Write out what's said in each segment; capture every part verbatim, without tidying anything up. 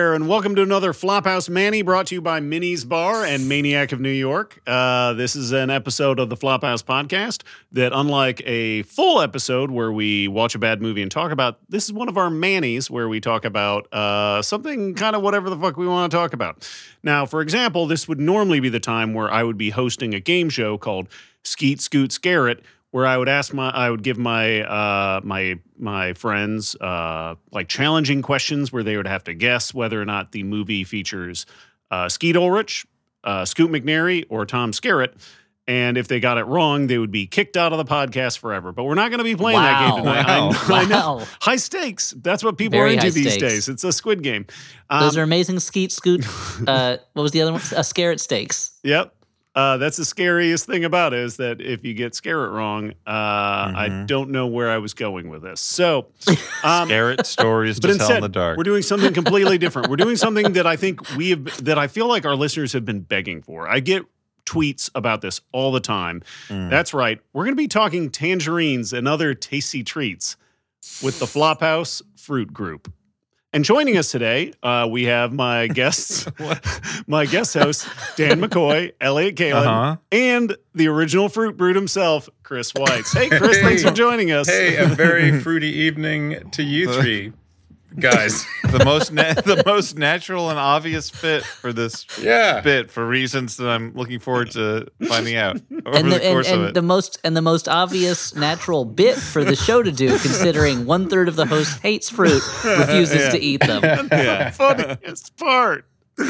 there, and welcome to another Flophouse Manny brought to you by Minnie's Bar and Maniac of New York. Uh, this is an episode of the Flophouse podcast that, unlike a full episode where we watch a bad movie and talk about, this is one of our Mannies where we talk about uh, something kind of whatever the fuck we want to talk about. Now, for example, this would normally be the time where I would be hosting a game show called Skeet Scoot Scare It, where I would ask my, I would give my, uh, my, my friends, uh, like challenging questions where they would have to guess whether or not the movie features, uh, Skeet Ulrich, uh, Scoot McNairy, or Tom Skerritt. And if they got it wrong, they would be kicked out of the podcast forever. But we're not going to be playing wow. that game tonight. Wow. I, I know. Wow. High stakes. That's what people Very are into high these stakes. days. It's a Squid Game. Um, Those are amazing Skeet Scoot. Uh, what was the other one? Uh, Scarrett Steaks. Yep. Uh, that's the scariest thing about it is that if you get Scarrett wrong, uh, mm-hmm. I don't know where I was going with this. So, um, Scarrett stories but to instead, tell in the dark. We're doing something completely different. We're doing something that I think we have, that I feel like our listeners have been begging for. I get tweets about this all the time. Mm. That's right. We're going to be talking tangerines and other tasty treats with the Flophouse Fruit Group. And joining us today, uh, we have my guests, my guest host, Dan McCoy, Elliot Kalin, uh-huh. and the original Fruit Brute himself, Chris Weitz. Hey, Chris, hey. Thanks for joining us. Hey, a very fruity evening to you three guys. the most na- the most natural and obvious fit for this yeah. bit for reasons that I'm looking forward to finding out over And, the, the course and, and of it. the most and the most obvious natural bit for the show to do, considering one third of the host hates fruit, refuses yeah. to eat them. Yeah. Funniest part.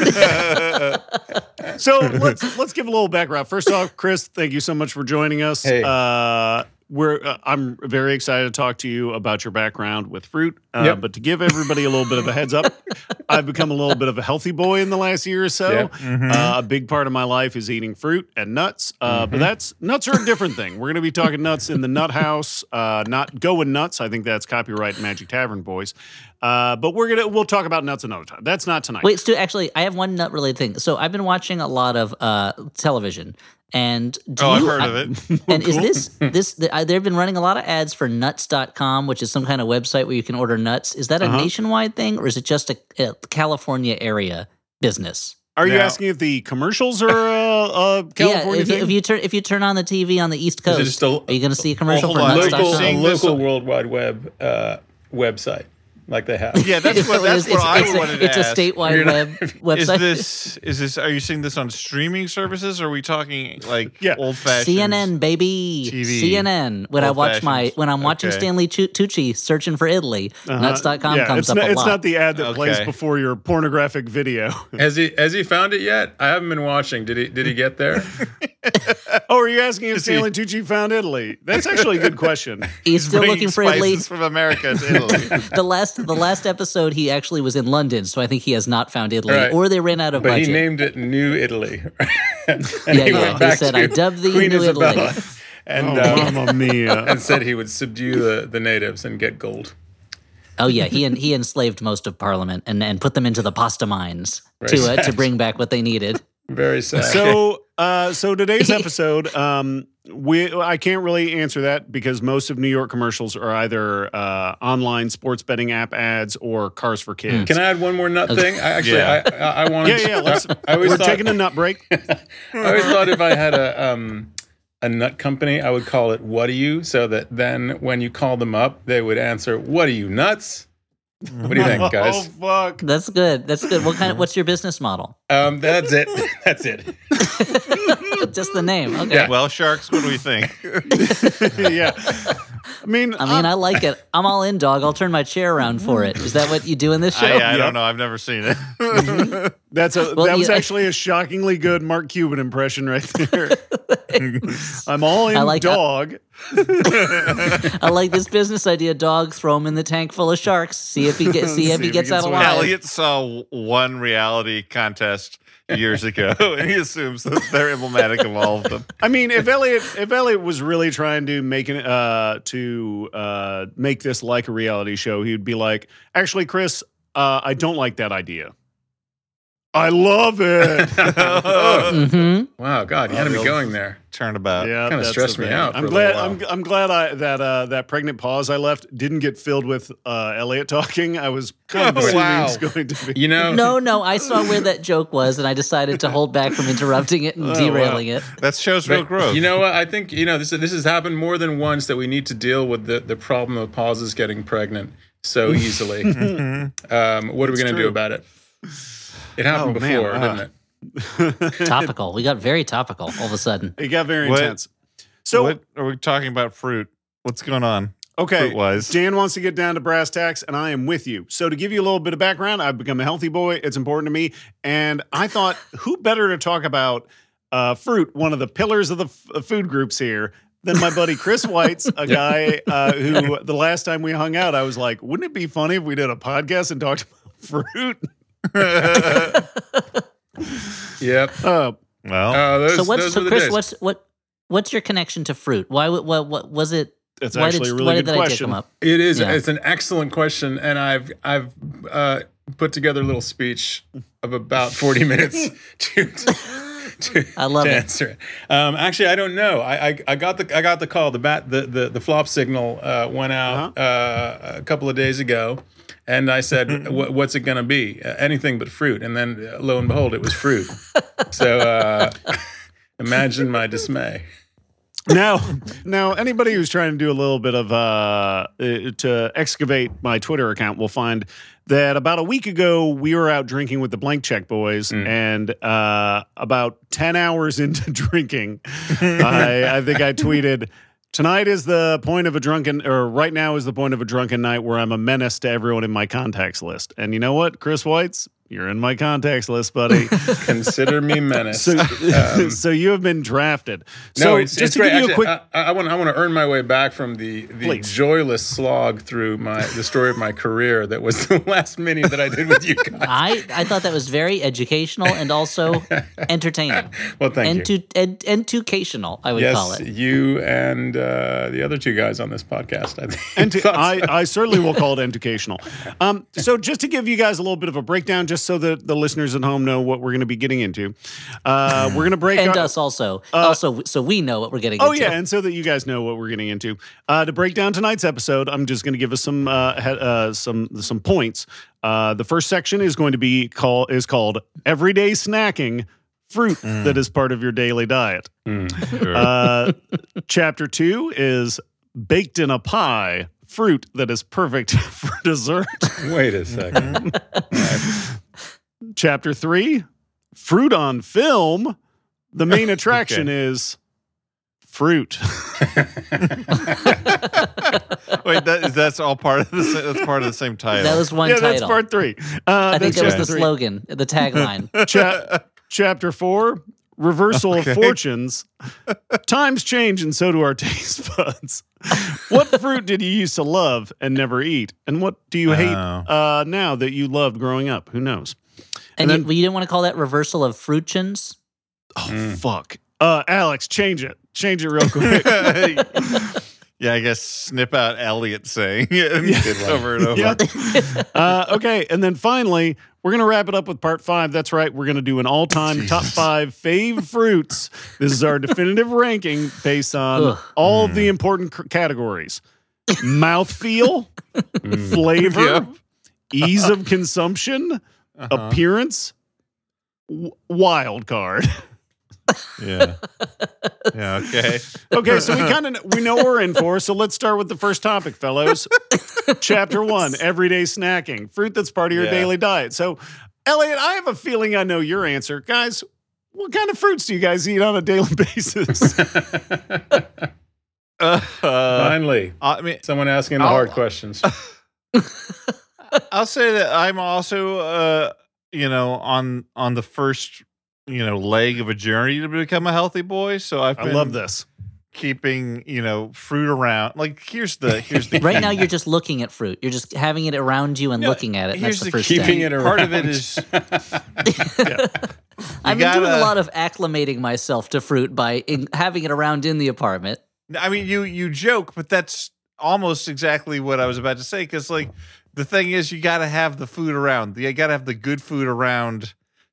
So let's let's give a little background. First off, Chris, thank you so much for joining us. Hey. Uh, we're uh, I'm very excited to talk to you about your background with fruit. Uh, Yep. But to give everybody a little bit of a heads up, I've become a little bit of a healthy boy in the last year or so. Yeah. Mm-hmm. Uh, a big part of my life is eating fruit and nuts. Uh, Mm-hmm. But that's nuts are a different thing. We're going to be talking nuts in the Nut House. Uh, not going nuts. I think that's copyright Magic Tavern Boys. Uh, but we're gonna we'll talk about nuts another time. That's not tonight. Wait, Stu, actually, I have one nut related thing. So I've been watching a lot of uh, television. And do Oh, I've you, heard I- of it. And is this this? The, uh, they've been running a lot of ads for nuts dot com, which is some kind of website where you can order nuts. Is that a Uh-huh. nationwide thing, or is it just a, a California area business? Are you Now- asking if the commercials are uh, a California yeah, if you, thing? if you turn if you turn on the T V on the East Is Coast, it just a- are you going to see a commercial Oh, for hold on. nuts dot local, com? a Seeing this- local World Wide Web uh, website like they have. Yeah, that's what that's it's, what I it's, wanted a, to it's a ask. statewide You're not- web Is website. this is this? Are you seeing this on streaming services? Or are we talking like Yeah. old fashioned C N N baby, T V, C N N. When I watch my old-fashioned. when I'm watching Okay. Stanley Tu- Tucci searching for Italy, Uh-huh. nuts dot com yeah, comes it's up not, a it's lot. not the ad that Okay. plays before your pornographic video. Has he has he found it yet? I haven't been watching. Did he did he get there? Oh, are you asking if Is he- Stanley Tucci found Italy? That's actually a good question. He's still bringing looking for spices Italy. from America to Italy. The last the last episode he actually was in London, so I think he has not found Italy, Right. or they ran out of But budget. he named it New Italy. And yeah, he yeah. went He back said, to "I dubbed thee Queen New Isabella Italy." and Oh, uh, Mamma mia. and said he would subdue the, the natives and get gold. Oh yeah, he en- he enslaved most of Parliament and, and put them into the pasta mines Very to uh, to sad. bring back what they needed. Very sad. So, uh, so today's episode, um, we I can't really answer that because most of New York commercials are either uh, online sports betting app ads or Cars for Kids. Can I add one more nut thing? I actually Yeah. I, I, I wanted. Yeah, yeah. Let's, I, I always we're thought, taking a nut break. I always thought if I had a um a nut company, I would call it "What Are You?" so that then when you call them up, they would answer, "What are you nuts?" What do you think, Oh guys? fuck! That's good. That's good. What kind? Of, what's your business model? Um, that's it. That's it. Just the name. Okay. Yeah. Well, sharks, what do we think? Yeah, I mean, I mean, I like it. I'm all in, dog. I'll turn my chair around for it. Is that what you do in this show? I, I Yep. don't know. I've never seen it. that's a Well, that was you- actually a shockingly good Mark Cuban impression right there. I'm all in I like- dog. I like this business idea. Dog, throw him in the tank full of sharks. See if he gets. See if he gets out swim. alive. Elliot saw one reality contest years ago, and he assumes that they're emblematic of all of them. I mean, if Elliot if Elliot was really trying to make it uh, to uh, make this like a reality show, he'd be like, "Actually, Chris, uh, I don't like that idea." I love it. Mm-hmm. Wow, God, you had to be going there. Turnabout. Yeah, Kinda that's stressed the me thing. out I'm for a glad. little I'm, I'm glad I, that uh, that pregnant pause I left didn't get filled with uh, Elliot talking. I was kind of Oh, assuming wow. it's going to be. You know, No, no, I saw where that joke was, and I decided to hold back from interrupting it and Oh, derailing it. That shows real but growth. you know what? I think you know this. This has happened more than once that we need to deal with the the problem of pauses getting pregnant so easily. um, what are we going to do true. about it? It happened Oh, man, before, uh, didn't it? Topical. We got very topical all of a sudden. It got very What- intense. So what are we talking about? Fruit. What's going on? okay, Fruit-wise. Dan wants to get down to brass tacks, and I am with you. So to give you a little bit of background, I've become a healthy boy. It's important to me, and I thought, who better to talk about uh, fruit, one of the pillars of the f- food groups here, than my buddy Chris White's, a guy uh, who the last time we hung out, I was like, wouldn't it be funny if we did a podcast and talked about fruit? Yep. Uh, Well, Oh, those, so what's those so were the Chris? days. What's what? What's your connection to fruit? Why? What? What, what was it? it's why actually did, a really why good did that idea question. come up? It is. Yeah. It's an excellent question, and I've I've uh, put together a little speech of about forty minutes to to, I love to it. answer it. Um, actually, I don't know. I, I I got the I got the call. The bat the the, the flop signal uh, went out uh, a couple of days ago. And I said, "What- what's it going to be? Uh, anything but fruit." And then uh, lo and behold, it was fruit. So uh, imagine my dismay. now, now, anybody who's trying to do a little bit of uh, uh, to excavate my Twitter account will find that about a week ago we were out drinking with the Blank Check Boys, and uh, about ten hours into drinking, I, I think I tweeted, "Tonight is the point of a drunken, or right now is the point of a drunken night where I'm a menace to everyone in my contacts list." And you know what, Chris White's, you're in my contacts list, buddy. Consider me menaced. So, Um, so you have been drafted. No, So it's, just it's to great. give you Actually, a quick. I, I want I want to earn my way back from the the Please. joyless slog through my the story of my career that was the last mini that I did with you guys. I, I thought that was very educational and also entertaining. Well, thank you. Entu- ed- educational, I would Yes, call it. you and uh, the other two guys on this podcast. I think. Ent- Thought so. I, I certainly will call it educational. Um, so just to give you guys a little bit of a breakdown, just so that the listeners at home know what we're going to be getting into, uh, we're going to break And up- us also. also, so we know what we're getting Oh into. yeah, and so that you guys know what we're getting into. Uh, to break down tonight's episode, I'm just going to give us some uh, he- uh, some some points. Uh, the first section is going to be call is called Everyday Snacking, Fruit that is part of your daily diet. sure. Uh, chapter two is Baked in a Pie, fruit that is perfect for dessert. Wait a second. Chapter three, Fruit on Film. The main attraction Okay. is fruit. Wait, that is that's all part of the sa- that's part of the same title. That was one yeah, title. that's part three. Uh, I think that's that was chapter the three. slogan, the tagline. Cha- chapter four, Reversal Okay. of Fortunes. Times change, and so do our taste buds. What fruit did you used to love and never eat? And what do you hate Oh. uh, now that you loved growing up? Who knows? And, And you, you didn't want to call that reversal of fruitchins? Oh, fuck. Uh, Alex, change it. Change it real quick. Yeah, I guess snip out Elliot saying it over and over. Yeah. uh, okay, and then finally, we're going to wrap it up with part five. That's right. We're going to do an all-time top five fave fruits. This is our definitive ranking based on Ugh. all of the important c- categories. Mouthfeel, flavor, Yep. ease of consumption, appearance, w- wild card. Yeah. Yeah. Okay. Okay, so we kind of we know what we're in for. So let's start with the first topic, fellows. Chapter one: Everyday snacking, fruit that's part of your Yeah. daily diet. So, Elliot, I have a feeling I know your answer, guys. What kind of fruits do you guys eat on a daily basis? Uh, Finally, I mean, someone asking the I'll- hard questions. I'll say that I'm also, uh, you know, on on the first, you know, leg of a journey to become a healthy boy. So I've I been love this. keeping, you know, fruit around. Like here's the here's the Right key. now, you're just looking at fruit. You're just having it around you and No, looking at it. And here's that's the the first keeping step. it Part of it around. is I've been doing a gotta- lot of acclimating myself to fruit by in, having it around in the apartment. I mean, you you joke, but that's almost exactly what I was about to say. Because like the thing is, you got to have the food around. You got to have the good food around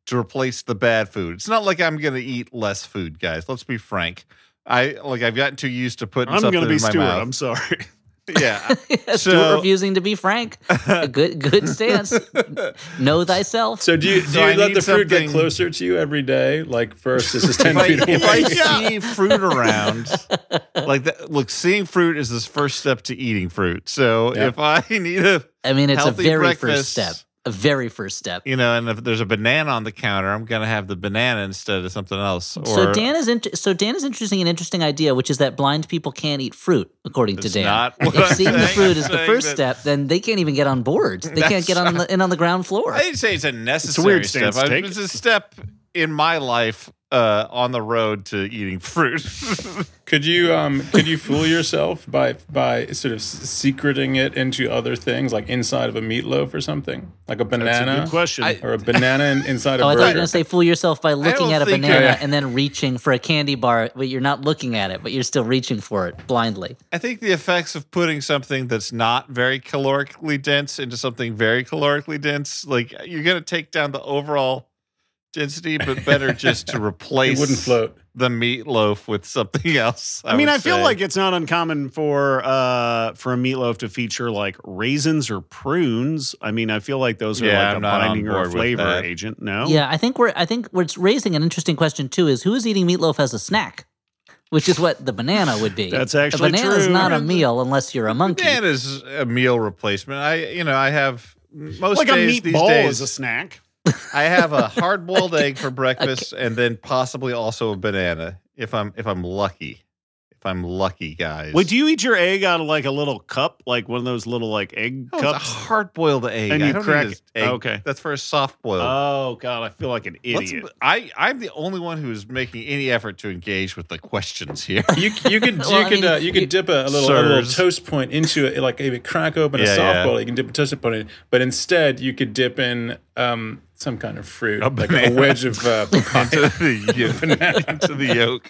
to replace the bad food. It's not like I'm going to eat less food, guys. Let's be frank. I like I've gotten too used to putting I'm something going to be in my Stuart. mouth. I'm sorry. Yeah. Stuart So- refusing to be frank. A good good stance. Know thyself. So do you do So you I let need the fruit get something- closer to you every day? Like first, this is ten If I, feet away. if I see fruit around, like that, look, seeing fruit is this first step to eating fruit. So Yeah. if I need a, I mean, it's a healthy very first breakfast. step. A very first step. you know, and if there's a banana on the counter, I'm gonna have the banana instead of something else. Or So Dan is int- so Dan is introducing an interesting idea, which is that blind people can't eat fruit, according to It's Dan. not what If I'm seeing the saying. fruit I'm is the saying first that- step, then they can't even get on board. They can't That's get on the, in on the ground floor. I didn't say it's a necessary weird step. stance to I- take. It's a step in my life uh, on the road to eating fruit. Could you um could you fool yourself by by sort of secreting it into other things, like inside of a meatloaf or something, like a That's a banana good question. I- or a banana in, inside Oh, a I thought you were burger? going to say fool yourself by looking don't at a think- banana Yeah. and then reaching for a candy bar, but you're not looking at it, but you're still reaching for it blindly. I think the effects of putting something that's not very calorically dense into something very calorically dense, like you're going to take down the overall density, but better just to replace It wouldn't float. the meatloaf with something else. I, I mean, would I feel say. like it's not uncommon for uh for a meatloaf to feature like raisins or prunes. I mean, I feel like those are Yeah, like a I'm not on binding or a board with flavor that. agent. No, Yeah, I think we're I think what's raising an interesting question too is who is eating meatloaf as a snack, which is what the banana would be. That's actually a banana's true. not a meal unless you're a monkey. Banana's a meal replacement. I, you know, I have most like a days these meatball days. is a snack. I have a hard boiled egg for breakfast, and then possibly also a banana if I'm if I'm lucky. If I'm lucky, guys. Wait, do you eat your egg out of like a little cup, like one of those little like egg Oh, it's a cups? hard boiled egg. And I you don't crack need it. an egg. Okay. That's for a soft boiled. Oh God, I feel like an idiot. I I'm the only one who is making any effort to engage with the questions here. You you could Well, you I could mean, uh, you could you- dip a, a little a little Sirs. toast point into it, like if you crack open a Yeah, soft yeah. bowl, you can dip a toast point in. But instead, you could dip in um some kind of fruit, A like a banana. wedge of uh, papaya. into the yolk. into the yolk.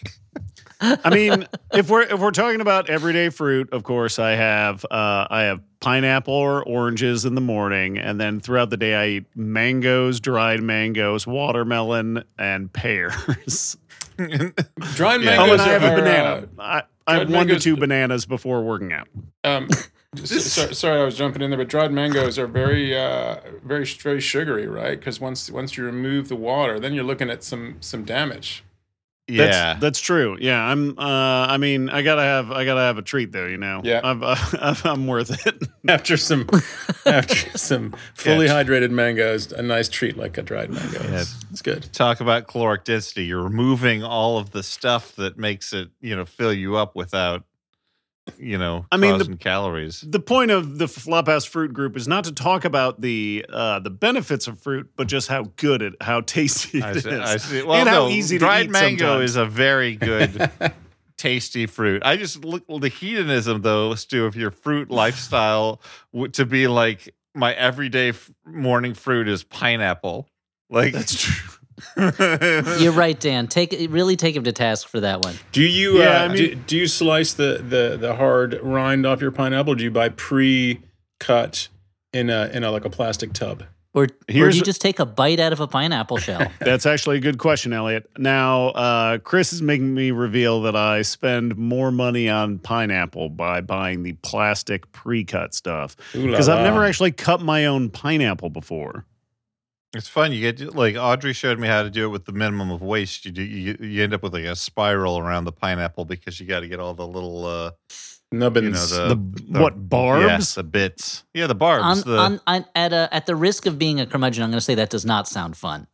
I mean, if we're if we're talking about everyday fruit, of course, I have uh, I have pineapple or oranges in the morning, and then throughout the day, I eat mangoes, dried mangoes, watermelon, and pears. Dried Yeah. Oh, mangoes and I have are, a banana. uh, I, I have dried one to mangoes- two bananas before working out. Um, so, so- sorry, I was jumping in there, but dried mangoes are very, uh, very, very sugary, right? Because once once you remove the water, then you're looking at some some damage. Yeah. That's, that's true. Yeah, I'm. Uh, I mean, I gotta have. I gotta have a treat, though. You know. Yeah. I've, uh, I'm worth it. After some after some fully Yeah. hydrated mangoes, a nice treat like a dried mango. Yeah. It's, it's good. Talk about caloric density. You're removing all of the stuff that makes it, you know, fill you up without, you know, I mean, the- causing calories. The point of the Flophouse Fruit Group is not to talk about the uh, the benefits of fruit, but just how good it, how tasty it I is, see, I see. Well, and how no, easy to dried eat mango sometimes. is a very good, tasty fruit. I just look the hedonism, though, Stu, of your fruit lifestyle w- to be like my everyday f- morning fruit is pineapple. Like That's true. You're right, Dan. Take really take him to task for that one. Do you Yeah, uh, I mean- do, do you slice the, the, the hard rind off your pineapple? Or do you buy pre-cut in a in a like a plastic tub? Or, or Here's- do you just take a bite out of a pineapple shell? That's actually a good question, Elliot. Now, uh, Chris is making me reveal that I spend more money on pineapple by buying the plastic pre-cut stuff Ooh la because I've la. never actually cut my own pineapple before. it's fun. You get like Audrey showed me how to do it with the minimum of waste. You do you, you end up with like a spiral around the pineapple because you got to get all the little uh, nubbins. you know, The, the, what barbs? Yes, the bits. Yeah, the barbs. on, the, on, on, at, a, at the risk of being a curmudgeon, I'm going to say that does not sound fun.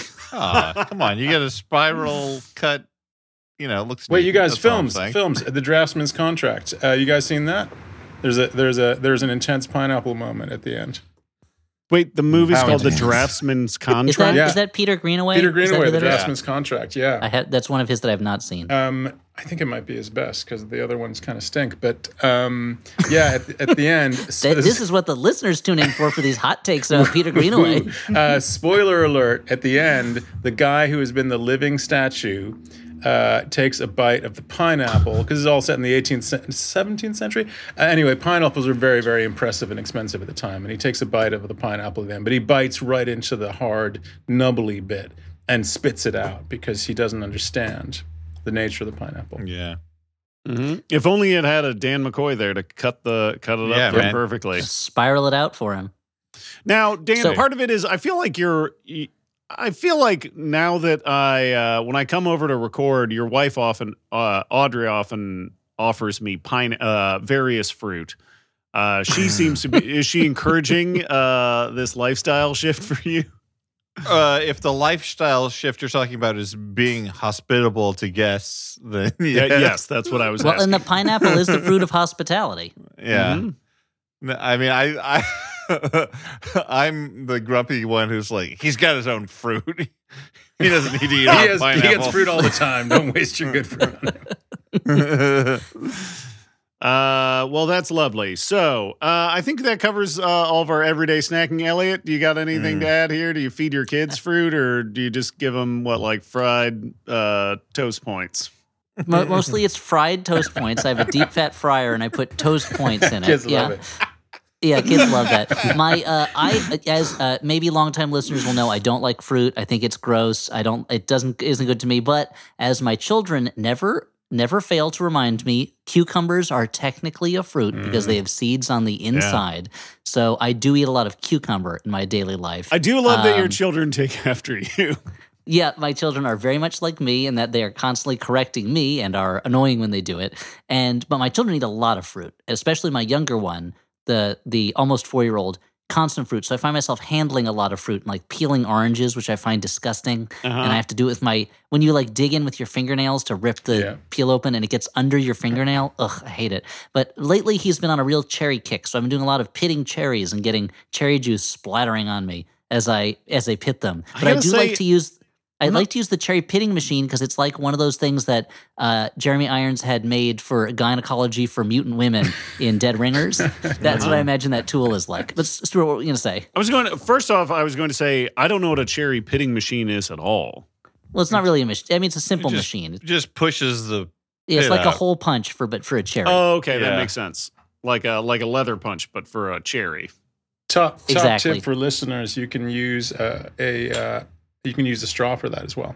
Aw, come on, you get a spiral cut. You know, it looks. Wait, neat. you guys, That's all I'm films, saying. films, the draftsman's contract. Uh, you guys seen that? There's a there's a there's an intense pineapple moment at the end. Wait, the movie's How called The intense. Draftsman's Is that, Contract? Yeah. is that Peter Greenaway? Peter Is that Greenaway, who the that is? draftsman's contract. Yeah. I have, that's one of his that I've not seen. Um, I think it might be his best because the other ones kind of stink. But um, yeah, at, at the end, That- this is what the listeners tune in for for these hot takes on Peter Greenaway. uh, spoiler alert: at the end, the guy who has been the living statue uh, takes a bite of the pineapple, because it's all set in the eighteenth, seventeenth century. Uh, anyway, pineapples are very, very impressive and expensive at the time. And he takes a bite of the pineapple then, but he bites right into the hard, nubbly bit and spits it out because he doesn't understand the nature of the pineapple. Yeah. Mm-hmm. If only it had a Dan McCoy there to cut the cut it Yeah, up man. perfectly. Just spiral it out for him. Now, Dan, So- part of it is I feel like you're. I feel like now that I, uh, when I come over to record, your wife often, uh, Audrey often offers me pine, uh, various fruit. Uh, she seems to be. Is she encouraging uh, this lifestyle shift for you? Uh, if the lifestyle shift you're talking about is being hospitable to guests, then Yeah, yeah, yes, that's what I was Well, asking. and the pineapple is the fruit of hospitality. yeah. Mhm. No, I mean, I, I, I'm the grumpy one who's like, he's got his own fruit. He doesn't need to eat He, all has, he pineapple. gets fruit all the time. Don't waste your good fruit on him. Uh, well, that's lovely. So, uh, I think that covers uh, all of our everyday snacking. Elliot, do you got anything Mm. to add here? Do you feed your kids fruit, or do you just give them what, like fried uh, toast points? Mo- Mostly it's fried toast points. I have a deep fat fryer and I put toast points in it. Kids yeah. love it. Yeah, kids love that. My, uh, I, as uh, maybe longtime listeners will know, I don't like fruit. I think it's gross. I don't. It doesn't isn't good to me. But as my children never never fail to remind me, cucumbers are technically a fruit because they have seeds on the inside. So I do eat a lot of cucumber in my daily life. I do love that your Um, children take after you. Yeah, my children are very much like me in that they are constantly correcting me and are annoying when they do it. And but my children eat a lot of fruit, especially my younger one, the the almost four-year-old, constant fruit. So I find myself handling a lot of fruit, like peeling oranges, which I find disgusting. Uh-huh. And I have to do it with my when you like dig in with your fingernails to rip the Yeah. peel open and it gets under your fingernail. Ugh, I hate it. But lately he's been on a real cherry kick. So I've been doing a lot of pitting cherries and getting cherry juice splattering on me as I as I pit them. I But I, gotta do say- like to use I'd not- like to use the cherry pitting machine because it's like one of those things that uh, Jeremy Irons had made for gynecology for mutant women in Dead Ringers. That's what I imagine that tool is like. But Stuart, what were you going to say? I was going to, first off, I was going to say, I don't know what a cherry pitting machine is at all. Well, it's not really a machine. I mean, it's a simple just, machine. just pushes the. Yeah, it's pit like a out. hole punch for but for a cherry. Oh, okay, that Yeah. makes sense. Like a like a leather punch, but for a cherry. Top top Exactly. tip for listeners: you can use uh, a uh, you can use a straw for that as well.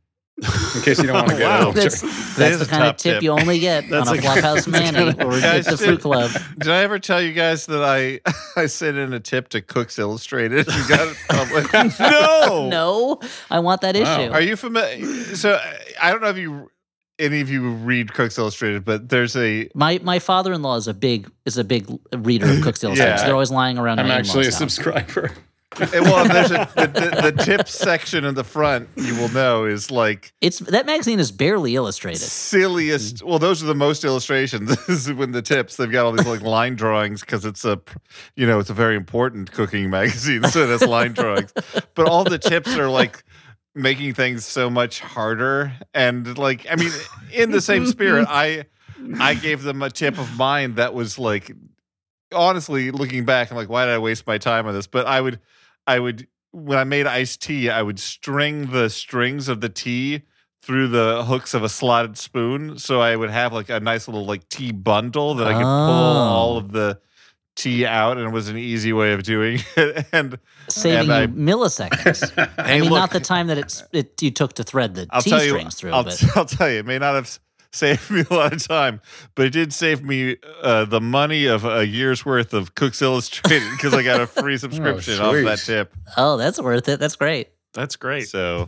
In case you don't want to get Wow. it. that's That that's is the a kind of top tip, tip. you only get That's on a a- Flophouse that's Manny kinda- or Guys, at the did- Fruit Club. Did I ever tell you guys that I I sent in a tip to Cooks Illustrated? You got it published? no. No, I want that Wow. issue. Are you familiar? So I don't know if you any of you read Cooks Illustrated, but there's a My my father in law is a big is a big reader of Cook's Illustrated. Yeah. So they're always lying around. I'm my actually a in-laws' house. subscriber. well, there's a the, the, the tips section in the front. You will know is like It's that magazine is barely illustrated. silliest. Well, those are the most illustrations. This is when the tips they've got all these like line drawings because it's a, you know, it's a very important cooking magazine, so it has line drawings. But all the tips are like making things so much harder, and like I mean, in the same spirit, I I gave them a tip of mine that was like, honestly, looking back, I'm like, why did I waste my time on this? But I would, I would when I made iced tea, I would string the strings of the tea through the hooks of a slotted spoon. So I would have like a nice little like tea bundle that I could pull Oh. all of the tea out, and it was an easy way of doing it. And Saving and I- you milliseconds. I Hey, mean, look, not the time that it's it you took to thread the I'll T tell you, strings through, I'll, but I'll tell you, it may not have saved me a lot of time, but it did save me uh, the money of a year's worth of Cooks Illustrated because I got a free subscription off sweet. that tip. oh, that's worth it. That's great. That's great. So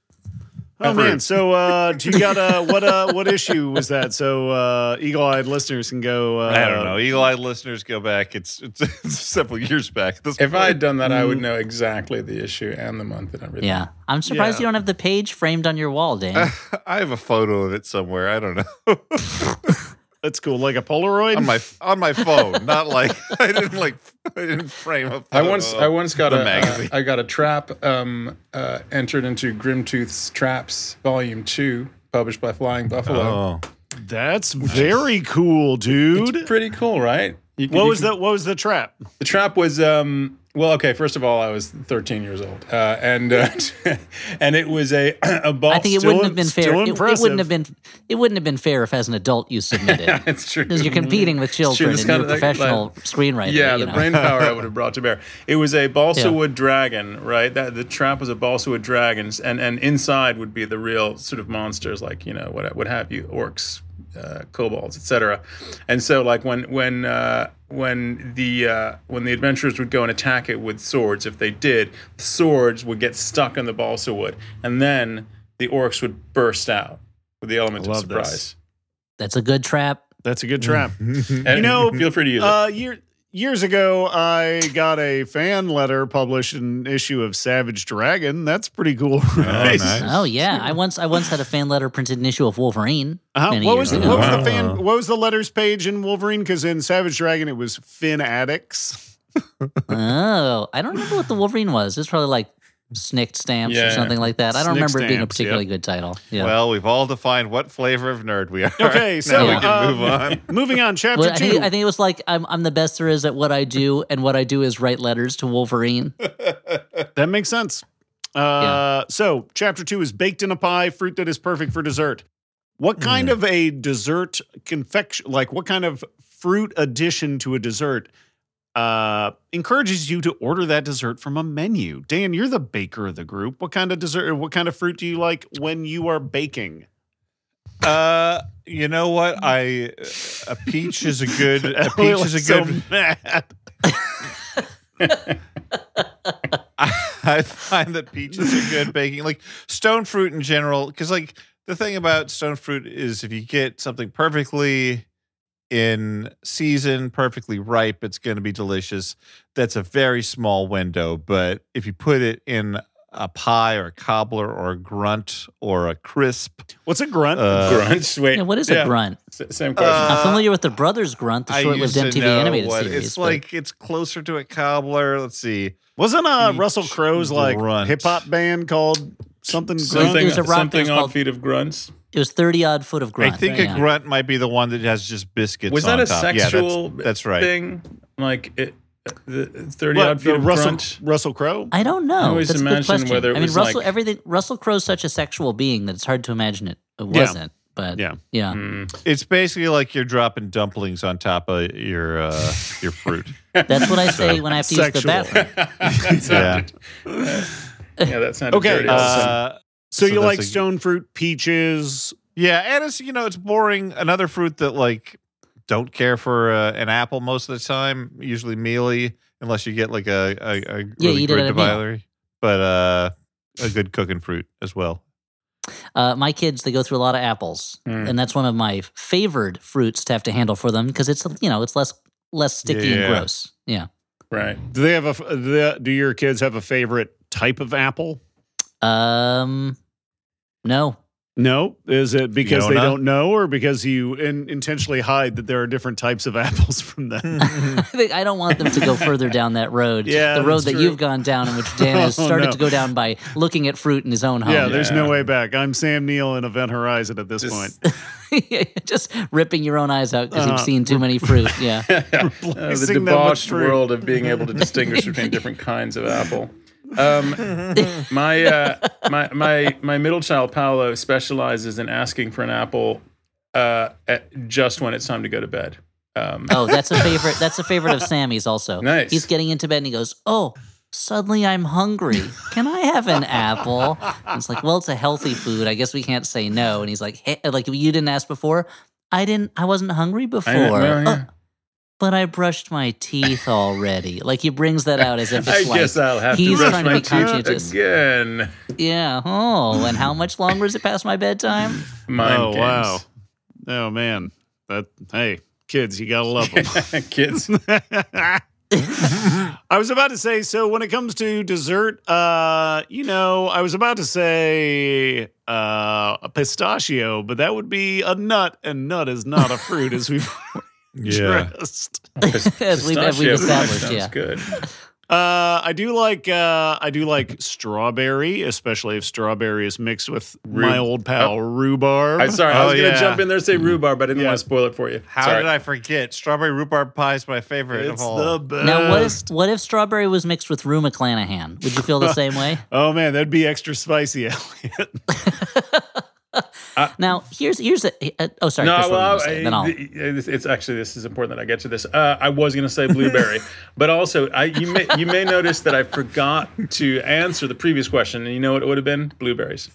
Oh Fruit. man, so uh, do you got uh, what uh, what issue was that? So uh, eagle-eyed listeners can go. Uh, I don't know. Eagle-eyed listeners go back. It's, it's, it's several years back. At this If I point. had done that, I would know exactly the issue and the month and everything. Yeah, I'm surprised Yeah. you don't have the page framed on your wall, Dan. I have a photo of it somewhere. I don't know. That's cool, like a Polaroid. on my on my phone, not like I didn't like I didn't frame a photo. I once I once got the a magazine. uh, I got a trap um, uh, entered into Grimtooth's Traps Volume Two, published by Flying Buffalo. Oh. That's very cool, dude. Pretty cool, right? You can- What you was can- the what was the trap? The trap was um, Well, okay. First of all, I was thirteen years old, uh, and uh, and it was a a ball. I think it Still- wouldn't have been fair. still It, it impressive. wouldn't have been. It wouldn't have been fair if, as an adult, you submitted. Yeah, it's true. Because you're competing with children It's and kinda you're a like- professional like- screenwriter. Yeah, you the know. brain power I would have brought to bear. It was a balsa Yeah. wood dragon, right? That the trap was a balsa wood dragon, and and inside would be the real sort of monsters, like you know what what have you, orcs, uh, kobolds, et cetera. And so, like when when uh, when the uh, when the adventurers would go and attack it with swords, if they did, the swords would get stuck in the balsa wood, and then the orcs would burst out with the element I of love surprise. this. That's a good trap. That's a good trap. And You know, feel free to use it. Uh, year, years ago, I got a fan letter published in an issue of Savage Dragon. That's pretty cool. Right? nice. Oh yeah, I once I once had a fan letter printed in an issue of Wolverine. Uh-huh. many What years was the, ago. what was the Wow. fan? What was the letters page in Wolverine? Because in Savage Dragon, it was Finn Addicts. Oh, I don't remember what the Wolverine was. It's probably like Snicked Stamps Yeah. or something like that. I don't Snick remember it being a Stamps, particularly yep. good title. Yeah. Well, we've all defined what flavor of nerd we are. Okay, so now we Yeah. can um, move on. moving on, chapter Well, I, two. think, I think it was like I'm I'm the best there is at what I do, and what I do is write letters to Wolverine. That makes sense. Uh, So, chapter two is baked in a pie, fruit that is perfect for dessert. What kind of a dessert confection, like what kind of fruit addition to a dessert, uh, encourages you to order that dessert from a menu? Dan, you're the baker of the group. What kind of dessert, what kind of fruit do you like when you are baking? Uh, you know what? I a peach is a good a Ellie peach looks is a good. so mad. I, I find that peaches are good baking, like stone fruit in general. Because like the thing about stone fruit is, if you get something perfectly in season, perfectly ripe, it's going to be delicious. That's a very small window, but if you put it in a pie or a cobbler or a grunt or a crisp, What's a grunt? uh, Grunts. Wait. Yeah, what is yeah, a grunt? s- Same question. Uh, I'm familiar with the Brothers Grunt, the I short-lived used to M T V know animated what- series. It's but- like it's closer to a cobbler. Let's see. Wasn't uh, peach Russell Crowe's like grunt. hip hop band called something? something Grunt? It was a rock something band odd called- feet of grunts. it was thirty odd foot of grunt. I think yeah. a grunt might be the one that has just biscuits. Was that on a top. Yeah, sexual that's, that's right. thing? Like it, the thirty What, odd feet the of Russell grunt? Russell Crowe? I don't know. I always That's a good imagine question. whether it I mean, was Russell. like- Everything. Russell Crowe's such a sexual being that it's hard to imagine it, it Yeah. wasn't. But Yeah. yeah. Mm. It's basically like you're dropping dumplings on top of your uh, your fruit. That's what I say when I have to use the Sexual. bathroom. That Yeah. sounded- yeah, that sounded Okay, dirty. also. Uh, So, So you that's like a- stone fruit, peaches? yeah, and it's you know it's boring. Another fruit that like don't care for uh, an apple most of the time. Usually mealy, unless you get like a a, a Yeah, really eat it great at a meal. debillery. But uh, a good cooking fruit as well. Uh, my kids, they go through a lot of apples, Mm. and that's one of my favored fruits to have to handle for them because it's you know it's less less sticky and Yeah. gross. Yeah. Right. Do they have a? f- the- Do your kids have a favorite type of apple? Um. No. No, is it because they Fiona? don't know, or because you in, intentionally hide that there are different types of apples from them? I think I don't want them to go further down that road. Yeah, the road that's that true. you've gone down, in which Dan has Oh, started no. to go down by looking at fruit in his own home. yeah, there's no Yeah. way back. I'm Sam Neill in Event Horizon at this Just- point. Just ripping your own eyes out because Uh, you've seen too many fruit. Yeah. Uh, the Replacing them with debauched fruit. world of being able to distinguish between different kinds of apple. Um, my uh, my my my middle child Paolo specializes in asking for an apple uh, at just when it's time to go to bed. Um, Oh, that's a favorite. That's a favorite of Sammy's also. Nice. He's getting into bed and he goes, "Oh, suddenly I'm hungry. Can I have an apple?" And it's like, "Well, it's a healthy food. I guess we can't say no." And he's like, "Hey, like you didn't ask before. I didn't. I wasn't hungry before. I know, well, yeah. "Uh, but I brushed my teeth already." Like he brings that out as if I it's like, guess I'll have he's to brush trying to my be teeth conscientious. again. yeah. Oh, and how much longer is it past my bedtime? Mind oh games. wow! Oh man, that hey kids, you gotta love them. Kids. I was about to say, so when it comes to dessert, uh, you know, I was about to say uh, a pistachio, but that would be a nut, and nut is not a fruit, as we've Yeah. addressed. as we've, as we've Pistachio established, sounds yeah. good. Uh, I do like uh, I do like strawberry, especially if strawberry is mixed with my old pal rhubarb. I'm sorry, I Oh, was going to yeah. jump in there and say rhubarb, but I didn't Yeah. want to spoil it for you. How Sorry. did I forget? Strawberry rhubarb pie is my favorite It's of all. the best. Now, what if what if strawberry was mixed with Rue McClanahan? Would you feel the same way? Oh man, that'd be extra spicy, Elliot. Now, here's here's a, uh, oh sorry, No, Chris, what were you well, gonna say? I- Then I'll- the- it's, it's actually this is important that I get to this. Uh, I was going to say blueberry, but also I, you may you may notice that I forgot to answer the previous question, and you know what it would have been? Blueberries.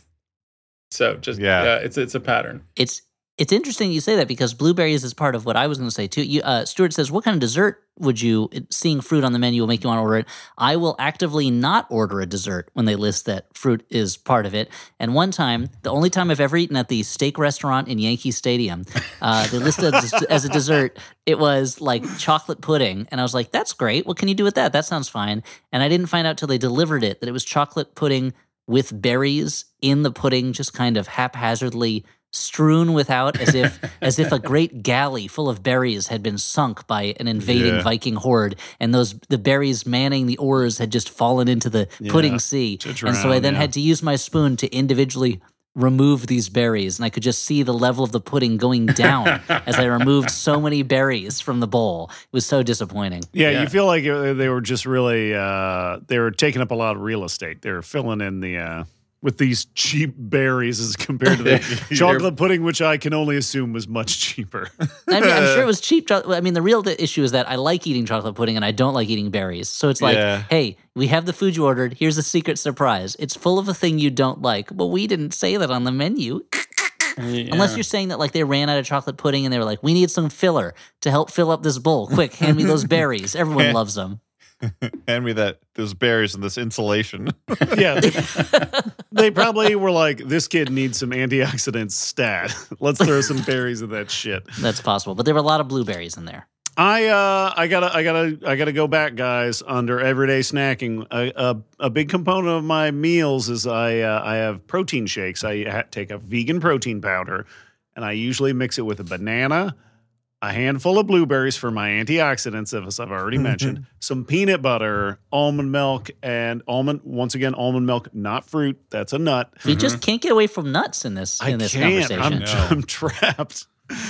So just Yeah. yeah, it's it's a pattern. it's it's interesting you say that because blueberries is part of what I was going to say too. You, uh, Stuart says, "What kind of dessert would you? Seeing fruit on the menu will make you want to order it." I will actively not order a dessert when they list that fruit is part of it. And one time, the only time I've ever eaten at the steak restaurant in Yankee Stadium, uh, they listed as, as a dessert. It was like chocolate pudding, and I was like, "That's great. What can you do with that? That sounds fine." And I didn't find out till they delivered it that it was chocolate pudding with berries in the pudding, just kind of haphazardly strewn without, as if as if a great galley full of berries had been sunk by an invading Yeah. Viking horde, and those the berries manning the oars had just fallen into the pudding Yeah, sea. to And so I drown, then yeah. had to use my spoon to individually remove these berries, and I could just see the level of the pudding going down as I removed so many berries from the bowl. It was so disappointing. Yeah, Yeah. you feel like it- they were just really uh, they were taking up a lot of real estate. They were filling in the uh, with these cheap berries as compared to the chocolate pudding, which I can only assume was much cheaper. I mean, I'm sure it was cheap. cho- I mean, the real th- issue is that I like eating chocolate pudding and I don't like eating berries. So it's like, Yeah. hey, we have the food you ordered. Here's a secret surprise. It's full of a thing you don't like. But we didn't say that on the menu. Unless you're saying that like they ran out of chocolate pudding and they were like, we need some filler to help fill up this bowl. Quick, hand me those berries. Everyone loves them. Hand me that those berries and this insulation. Yeah, they, they probably were like, this kid needs some antioxidants stat. Let's throw some berries in that shit. That's possible. But there were a lot of blueberries in there. I uh I gotta I gotta I gotta go back, guys. Under everyday snacking, a a, a big component of my meals is I uh, I have protein shakes. I ha- take a vegan protein powder, and I usually mix it with a banana, a handful of blueberries for my antioxidants, as I've already mentioned, some peanut butter, almond milk, and almond. Once again, almond milk, not fruit. That's a nut. We just can't get away from nuts in this I in this can't. conversation. I'm, I'm trapped.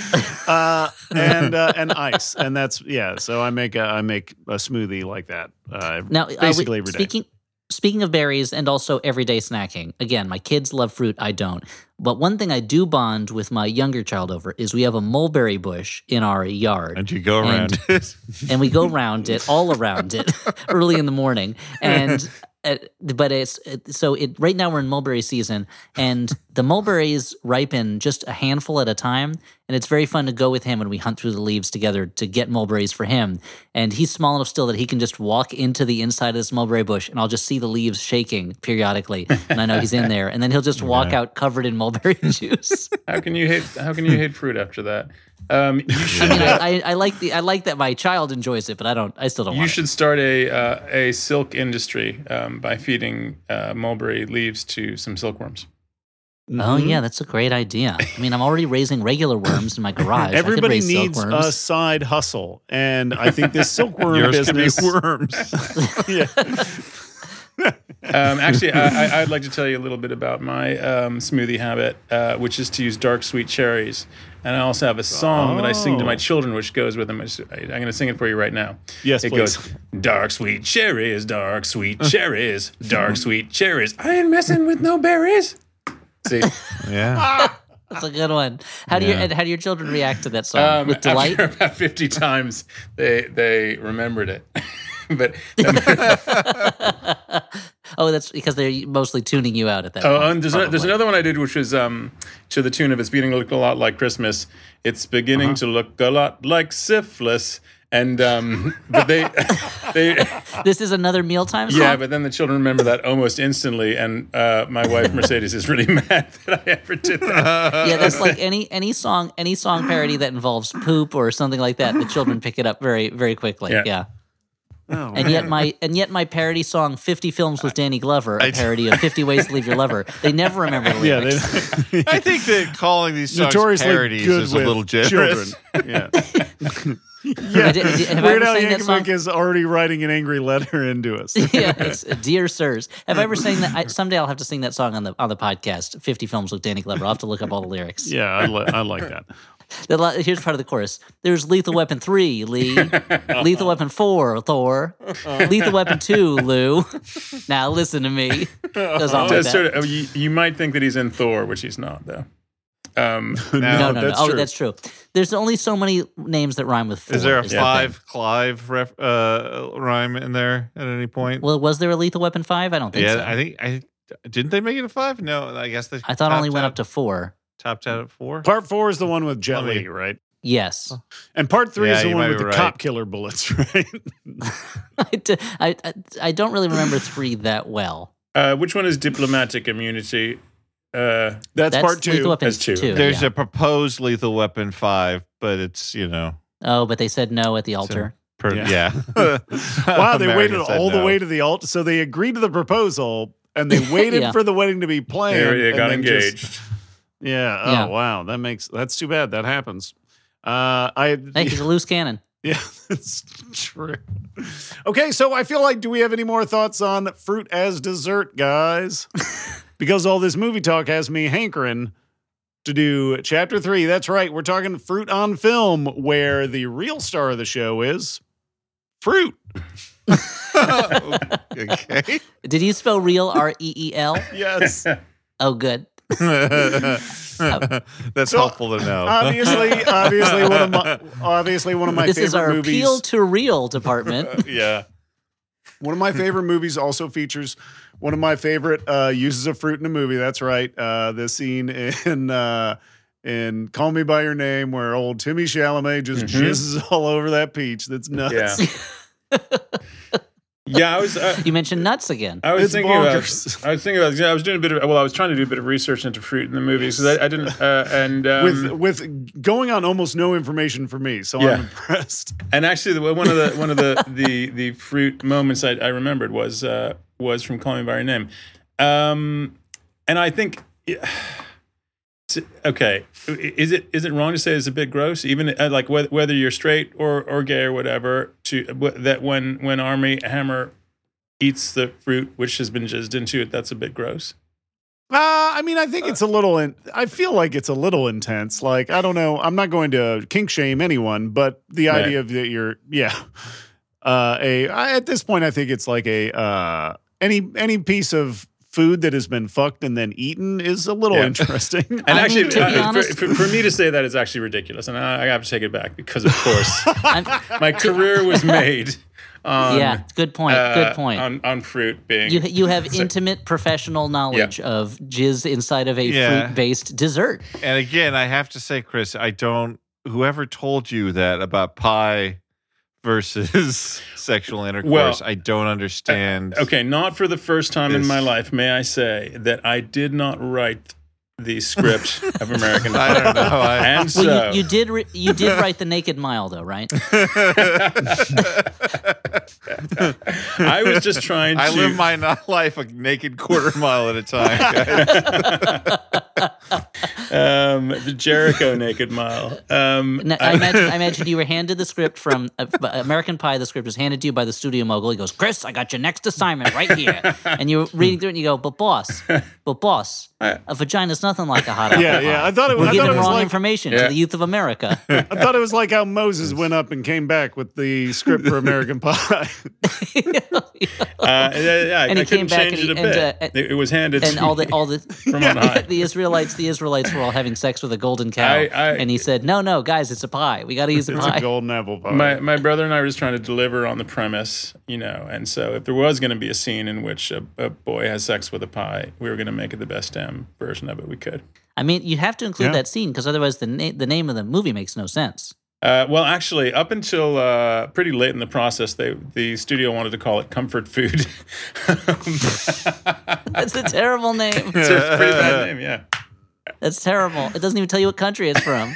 uh, and uh, and ice, and that's yeah. So I make a I make a smoothie like that. Uh, Now, uh, basically we, every day. speaking speaking of berries and also everyday snacking. Again, my kids love fruit. I don't. But one thing I do bond with my younger child over is we have a mulberry bush in our yard, And you go around it. and we go around it, all around it, early in the morning. And uh, but it's it, so it right now we're in mulberry season, and the mulberries ripen just a handful at a time, and it's very fun to go with him when we hunt through the leaves together to get mulberries for him. And he's small enough still that he can just walk into the inside of this mulberry bush, and I'll just see the leaves shaking periodically, and I know he's in there. And then he'll just walk out covered in mulberry juice. How can you hate how can you hate fruit after that? Um, you should I mean, I, I, I like the I like that my child enjoys it, but I don't. I still don't. you want should start a uh, a silk industry um, by feeding uh, mulberry leaves to some silkworms. It. Oh yeah, that's a great idea. I mean, I'm already raising regular worms in my garage. I could Everybody raise needs silkworms. a side hustle, and I think this silkworm Yours can be business. worms. Yeah. Um, actually, I, I, I'd like to tell you a little bit about my um, smoothie habit, uh, which is to use dark sweet cherries. And I also have a song that I sing to my Oh. children, which goes with them. I just- I- I'm going to sing it for you right now. Yes, it please. goes, dark sweet cherries, dark sweet cherries, dark sweet cherries. I ain't messing with no berries. See, Yeah. That's a good one. How do Yeah. your and how do your children react to that song? um, With delight? after about fifty times, they they remembered it. But Oh, that's because they're mostly tuning you out at that oh, point. and there's, a, there's probably. another one I did, which was um, to the tune of "It's beginning to look a lot like Christmas." It's beginning Uh-huh. to look a lot like syphilis, and um, but they they. This is another mealtime song? Yeah, but then the children remember that almost instantly, and uh, my wife Mercedes is really mad that I ever did that. Yeah, that's like any any song any song parody that involves poop or something like that. The children pick it up very very quickly. Yeah. Yeah. Oh, And yet man. my and yet my parody song fifty Films with Danny Glover, a parody of fifty Ways to Leave Your Lover. They never remember the yeah, lyrics. they, I think that calling these songs notoriously parodies good is a with little generous. children. Yeah. I did- did- have I Weird ever Al sang that song? Yankovic is already writing an angry letter into us. Yeah, it's Dear Sirs. Have I ever sang that? I, someday I'll have to sing that song on the on the podcast. fifty Films with Danny Glover. I'll have to look up all the lyrics. Yeah, I, li- I like that. The la- Here's part of the chorus. There's Lethal Weapon three, Lee. Lethal Weapon four, Thor. Lethal Weapon two, Lou. Now listen to me. Goes on like Just that. sort of, you, you might think that he's in Thor, which he's not, though. Um, No, no, no. that's Oh, true. that's true. There's only so many names that rhyme with four. Is there a the thing. five Clive ref, uh, rhyme in there at any point? Well, was there a Lethal Weapon five? I don't think yeah, so. I think I didn't they make it a five? No, I guess they. I thought only went up to four. topped out at four. Part four is the one with Jet Let me- Li, right? Yes. And part three Yeah, is the you one might with be the right. cop killer bullets, right? I, d- I, I- I don't really remember three that well. uh, which one is diplomatic immunity? Uh, That's, That's part two. Lethal Weapon That's two. two. There's yeah. a proposed Lethal Weapon five, but it's you know. Oh, but they said no at the altar. Per, Yeah. yeah. Wow, they America waited said all the no. way to the altar. So they agreed to the proposal and they waited Yeah. for the wedding to be planned. they, they and got then just- engaged. yeah. Oh, Yeah. wow. That makes, that's too bad. That happens. Uh, I, Thank you, the loose cannon. yeah, that's true. Okay. So I feel like, do we have any more thoughts on fruit as dessert, guys? Because all this movie talk has me hankering to do chapter three. That's right. We're talking fruit on film, where the real star of the show is fruit. Okay. Did you spell real R E E L? Yes. Oh, good. That's So, helpful to know. obviously, obviously one of my obviously one of my This favorite is our movies. appeal to real department. yeah. One of my favorite movies also features one of my favorite uh, uses of fruit in a movie. That's right. Uh, the scene in uh, in Call Me by Your Name where old Timmy Chalamet just Mhm. jizzes all over that peach. That's nuts. Yeah. Yeah, I was. Uh, You mentioned nuts again. I was It's thinking bonkers. about. I was thinking about. I was doing a bit of. Well, I was trying to do a bit of research into fruit in the movies because I, I didn't. Uh, and um, With with going on almost no information for me, so Yeah. I'm impressed. and actually, the, one of the one of the the, the fruit moments I, I remembered was uh, was from Call Me by Your Name, um, and I think. Yeah, okay, is it is it wrong to say it's a bit gross, even uh, like whether, whether you're straight or, or gay or whatever, to that when when Army Hammer eats the fruit which has been jizzed into it, that's a bit gross. Uh, I mean, I think it's a little. In, I feel like it's a little intense. Like I don't know. I'm not going to kink shame anyone, but the Right. idea of that you're, yeah, uh, a I, at this point, I think it's like a uh, any any piece of food that has been fucked and then eaten is a little Yeah. interesting. And I mean, actually, to be uh, for, honest- for, for me to say that is actually ridiculous, and I, I have to take it back because, of course, I'm, my career was made on yeah, good point. uh, good point. on, on fruit being. you you have intimate professional knowledge of jizz inside of a Yeah. fruit based dessert. And again, I have to say, Chris, I don't. Whoever told you that about pie versus sexual intercourse, Well, I don't understand. Okay, not for the first time in This- my life, may I say that I did not write the script of American Pie. I don't know. I, And so, Well, you, you did re- you did write the Naked Mile though, right? I was just trying to. I live my no- life a naked quarter mile at a time. guys. um, the Jericho Naked Mile. Um, Now, I imagine I imagine you were handed the script from uh, American Pie. The script was handed to you by the studio mogul. He goes, "Chris, I got your next assignment right here." And you're reading through it, and you go, "But boss, but boss, a vagina's nothing like a hot apple yeah, pie. yeah. I thought it was. We're I thought giving it was wrong like. information Yeah. to the youth of America." I thought it was like how Moses went up and came back with the script for American Pie. uh, yeah, yeah, And I he came couldn't back change and it a he- and, bit. uh, it, it was handed and to all the me all the from on high. the Israelites the Israelites were all having sex with a golden cow, I- I- and he said, "No, no, guys, it's a pie. We got to use a It's pie." a golden apple pie. My my brother and I were just trying to deliver on the premise, you know, and so if there was going to be a scene in which a, a boy has sex with a pie, we were going to make it the best damn version of it we could. I mean, you have to include Yeah. that scene because otherwise the na- the name of the movie makes no sense. Uh, well, actually, up until uh, pretty late in the process, they the studio wanted to call it Comfort Food. That's a terrible name. It's a pretty bad name, yeah. That's terrible. It doesn't even tell you what country it's from.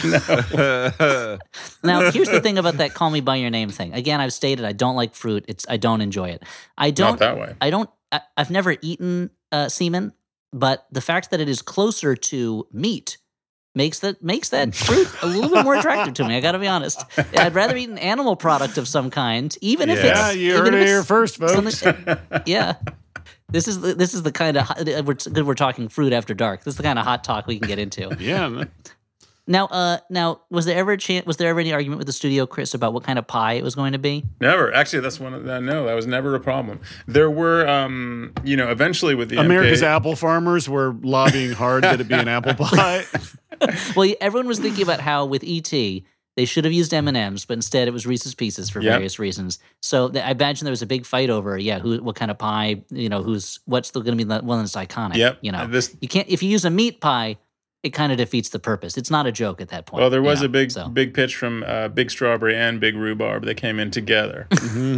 No. Now, here's the thing about that "call me by your name" thing. Again, I've stated I don't like fruit. It's I don't enjoy it. I don't. Not that way. I don't. I, I've never eaten uh, semen, but the fact that it is closer to meat makes that makes that fruit a little bit more attractive to me. I got to be honest. I'd rather eat an animal product of some kind, even if Yeah, it's you even heard if it it's here first, folks. something- yeah. This is the, this is the kind of we're good. We're talking fruit after dark. This is the kind of hot talk we can get into. Yeah, man. Now, uh, now, was there ever a chance? Was there ever any argument with the studio, Chris, about what kind of pie it was going to be? Never. Actually, that's one of the, no, that was never a problem. There were, um, you know, eventually with the America's M K, apple farmers were lobbying hard that it be an apple pie. Well, everyone was thinking about how with E T they should have used M and M's, but instead it was Reese's Pieces for Yep. various reasons. So th- I imagine there was a big fight over, yeah, who, what kind of pie, you know, who's what's still going to be the one that's iconic. Yep. You know, Uh, this- you can't if you use a meat pie, it kind of defeats the purpose. It's not a joke at that point. well, there you was know, a big, so. big pitch from uh, Big Strawberry and Big Rhubarb. They came in together.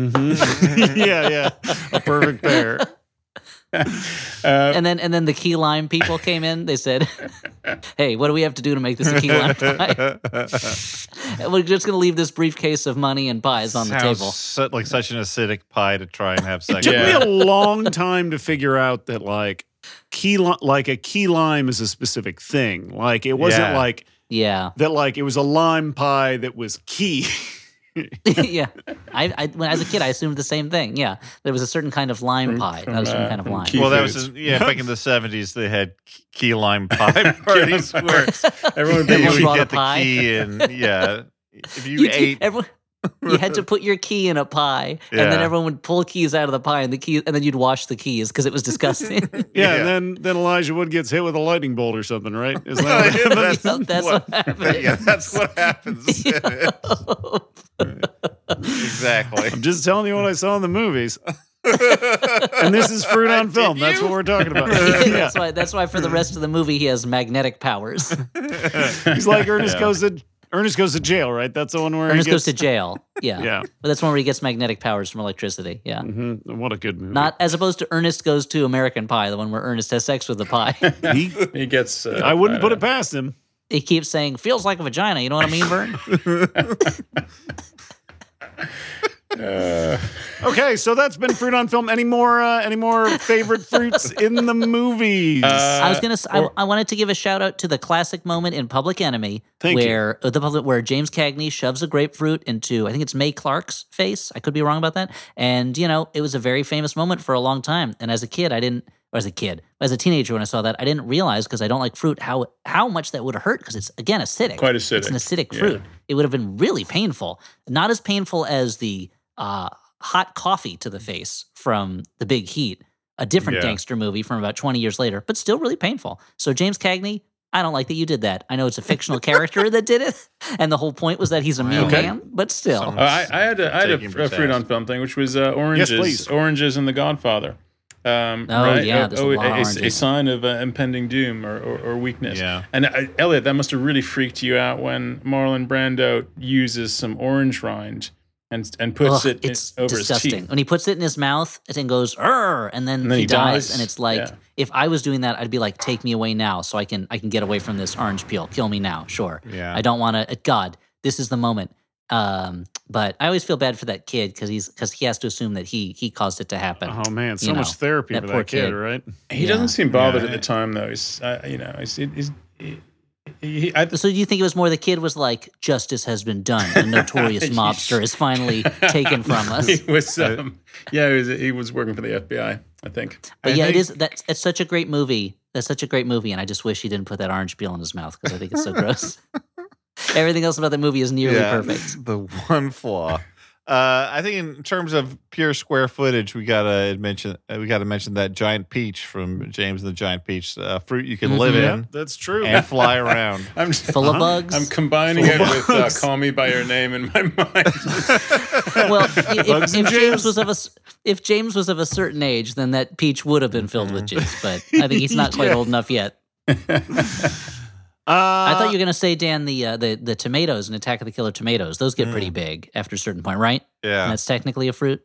Mhm. yeah, yeah. A perfect pair. uh, And then and then the key lime people came in. They said, "Hey, what do we have to do to make this a key lime pie? We're just going to leave this briefcase of money and pies on the Sounds table." su- like such an acidic pie to try and have sex. Took with. me Yeah. a long time to figure out that like key li- like a key lime is a specific thing. Like it wasn't Yeah. like Yeah, that. Like it was a lime pie that was key. yeah. I, I when as a kid, I assumed the same thing. Yeah, there was a certain kind of lime From- pie, from, not a certain uh, kind of from lime. Key Well, that Foods. was yeah. Back in the seventies, they had key lime pie parties where everyone would be you Everyone would brought a get the pie. key and yeah, if you, You, ate. everyone, you had to put your key in a pie, and then Yeah. everyone would pull keys out of the pie, and the key, and then you'd wash the keys because it was disgusting. Yeah, Yeah. and then then Elijah Wood gets hit with a lightning bolt or something, right? Is that Yeah, what happens? that's, That's what happened. Yeah, that's what happens. Exactly. I'm just telling you what I saw in the movies. And this is fruit on Did film. That's you? what we're talking about. Yeah, yeah. that's why. That's why for the rest of the movie he has magnetic powers. He's like Ernest Yeah. goes to Ernest goes to jail, right? That's the one where Ernest he gets goes to jail. Yeah, Yeah. but that's one where he gets magnetic powers from electricity. Yeah, Mhm. What a good movie. not as opposed to Ernest goes to American Pie, the one where Ernest has sex with the pie. he, He gets. Uh, I wouldn't uh, put it past him. He keeps saying feels like a vagina. You know what I mean, Vern? Uh, Okay, so that's been fruit on film. Any more uh, any more favorite fruits in the movies? Uh, I was gonna. s- I, or- I wanted to give a shout out to the classic moment in Public Enemy, Thank you. where uh, the public where James Cagney shoves a grapefruit into I think it's Mae Clark's face. I could be wrong about that. And you know, it was a very famous moment for a long time. And as a kid, I didn't. Or as a kid, as a teenager, when I saw that, I didn't realize because I don't like fruit how how much that would have hurt because it's again acidic. Quite It's an acidic, acidic yeah. fruit. It would have been really painful. Not as painful as the uh, hot coffee to the face from The Big Heat, a different Yeah. gangster movie from about twenty years later, but still really painful. So James Cagney, I don't like that you did that. I know it's a fictional character that did it, and the whole point was that he's a mean Okay. man, but still. Some- Uh, I, I had a, I had a, Taking a fruit pizzazz. on film thing, which was uh, oranges. please. Oranges in The Godfather. Um, Oh, right? yeah, Uh, there's a oh, lot of a, a oranges. sign of uh, impending doom or, or, or weakness. Yeah. And uh, Elliot, that must have really freaked you out when Marlon Brando uses some orange rind and and puts Ugh, it in- it's over disgusting. his teeth. When he puts it in his mouth and goes, "Urgh," and then, And then he, he dies, dies. and it's like, Yeah. if I was doing that, I'd be like, "Take me away now, so I can I can get away from this orange peel. Kill me now, sure. Yeah. I don't want to. God, this is the moment." Um, but I always feel bad for that kid because he's because he has to assume that he he caused it to happen. Oh man, so You much know, therapy that for poor that kid, kid. right? He Yeah. doesn't seem bothered Yeah. at the time, though. He's, uh, you know, he's, he's, he, he, I, So do you think it was more the kid was like, justice has been done, a notorious mobster is finally taken from us? he was, um, yeah, he was, he was working for the F B I, I think. But I yeah, think- it is. That's it's such a great movie. That's such a great movie, and I just wish he didn't put that orange peel in his mouth because I think it's so gross. Everything else about the movie is nearly Yeah, perfect. The one flaw. Uh, I think in terms of pure square footage, we gotta mention uh, we gotta mention that giant peach from James and the Giant Peach, uh, fruit you can live Yeah, in that's true. and fly around. I'm Full of bugs. I'm combining it with uh, "Call Me by Your Name" in my mind. Well, if, Bugs if and James jizz. was of a s- if James was of a certain age, then that peach would have been filled with jizz. But I think he's not quite Yeah. old enough yet. Uh, I thought you were going to say, Dan, the uh, the the tomatoes in Attack of the Killer Tomatoes. Those get pretty big after a certain point, right? And Yeah, that's technically a fruit.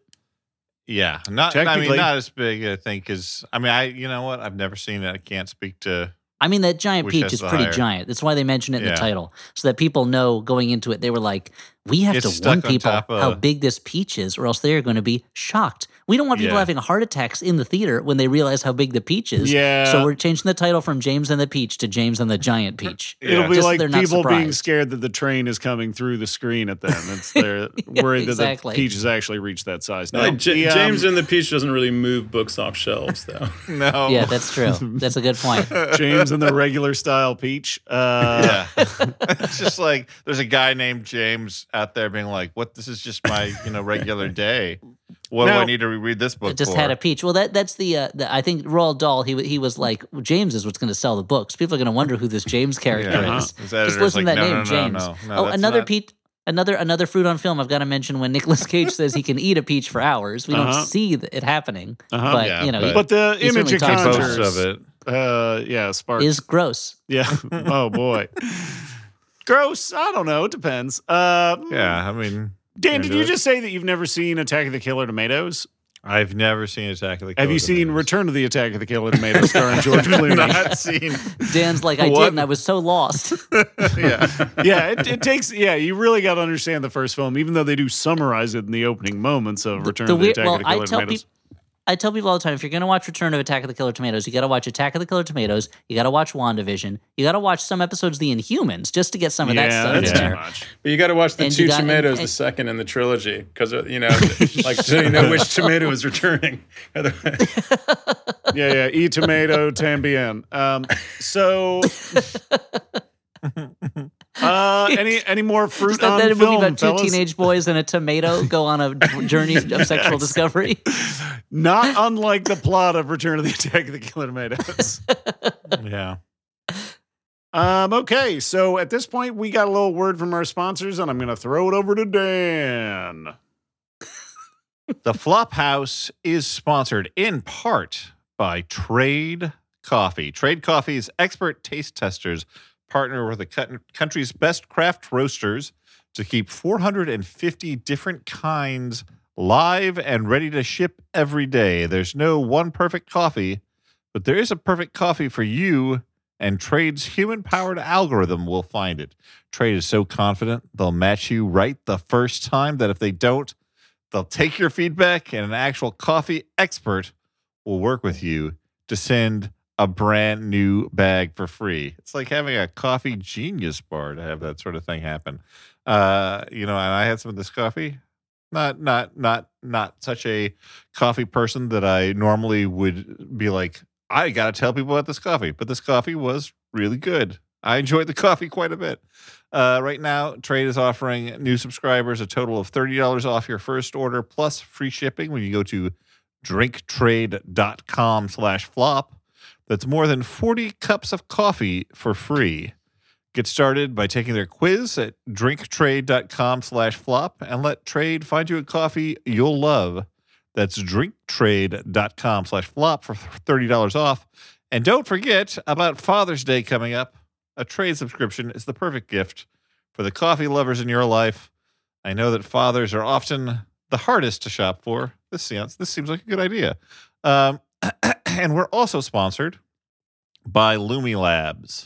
yeah. Not I mean Technically. not as big. I think as I mean I you know what I've never seen it. I can't speak to. I mean, that giant Which peach has is the pretty higher- giant. That's why they mention it in Yeah. the title, so that people know going into it. They were like, "We have It's to stuck warn on people top of- how big this peach is, or else they are going to be shocked." We don't want people Yeah. having heart attacks in the theater when they realize how big the peach is. Yeah. So we're changing the title from James and the Peach to James and the Giant Peach. Yeah. It'll be Just so like they're not people being surprised. scared that the train is coming through the screen at them. It's they're worried exactly. that the peach has actually reached that size. No, Like, J- the, um, James and the Peach doesn't really move books off shelves, though. No. Yeah, that's true. That's a good point. James and the regular style peach. Uh, Yeah. It's just like there's a guy named James out there being like, "What? This is just my you know regular day. What do Now- I need to reread this book It just for?" had a peach. Well, that that's the, uh, the I think Roald Dahl. He wa- he was like, James is what's going to sell the books. People are going to wonder who this James character Yeah. is. His Just editor's listen like, to that "No, name, no, no, James. no, no, oh, that's another not- peach. Another another fruit on film. I've got to mention when Nicolas Cage says he can eat a peach for hours. We Uh-huh. don't see th- it happening, Uh-huh. but Yeah, you know, but- he but the He image certainly it talks about conjures Most of it. Uh, yeah, spark. is gross. yeah. Oh boy. Gross. I don't know. It depends. Uh, Yeah, I mean, Dan, You're did into you it? just say that you've never seen Attack of the Killer Tomatoes? I've never seen Attack of the Killer Have you seen Tomatoes. Return of the Attack of the Killer Tomatoes starring George Clooney? Not seen. Dan's like, I What? did, and I was so lost. Yeah. Yeah, it, it takes. Yeah, you really got to understand the first film, even though they do summarize it in the opening moments of Return the of the weird- Attack well, of the I Killer tell Tomatoes. people. I tell people all the time, if you're going to watch Return of Attack of the Killer Tomatoes, you got to watch Attack of the Killer Tomatoes. You got to watch WandaVision. You got to watch some episodes of The Inhumans just to get some of that yeah, stuff that's in too there. much. But you got to watch the And two you got- and- tomatoes, the and- second in the trilogy, because you know, like so you know which tomato is returning. Yeah, yeah. E tomato tambien. Um, so, uh, any any more fruit Just that, on that movie film, about two fellas? teenage boys and a tomato go on a journey of sexual discovery. Not unlike the plot of Return of the Attack of the Killer Tomatoes. Yeah. Um, okay, so at this point, we got a little word from our sponsors, and I'm going to throw it over to Dan. The Flophouse is sponsored in part by Trade Coffee. Trade Coffee's expert taste testers partner with the cut- country's best craft roasters to keep four hundred fifty different kinds live and ready to ship every day. There's no one perfect coffee, but there is a perfect coffee for you, and Trade's human-powered algorithm will find it. Trade is so confident they'll match you right the first time that if they don't, they'll take your feedback, and an actual coffee expert will work with you to send a brand new bag for free. It's like having a coffee genius bar to have that sort of thing happen. Uh, you know, and I had some of this coffee. Not, not, not, not such a coffee person that I normally would be like, I got to tell people about this coffee. But this coffee was really good. I enjoyed the coffee quite a bit. Uh, right now, Trade is offering new subscribers a total of thirty dollars off your first order plus free shipping when you go to drinktrade.com slash flop. That's more than forty cups of coffee for free. Get started by taking their quiz at drinktrade.com slash flop and let Trade find you a coffee you'll love. That's drinktrade.com slash flop for thirty dollars off. And don't forget about Father's Day coming up. A Trade subscription is the perfect gift for the coffee lovers in your life. I know that fathers are often the hardest to shop for. This seems, this seems like a good idea. Um, and we're also sponsored by Lumi Labs.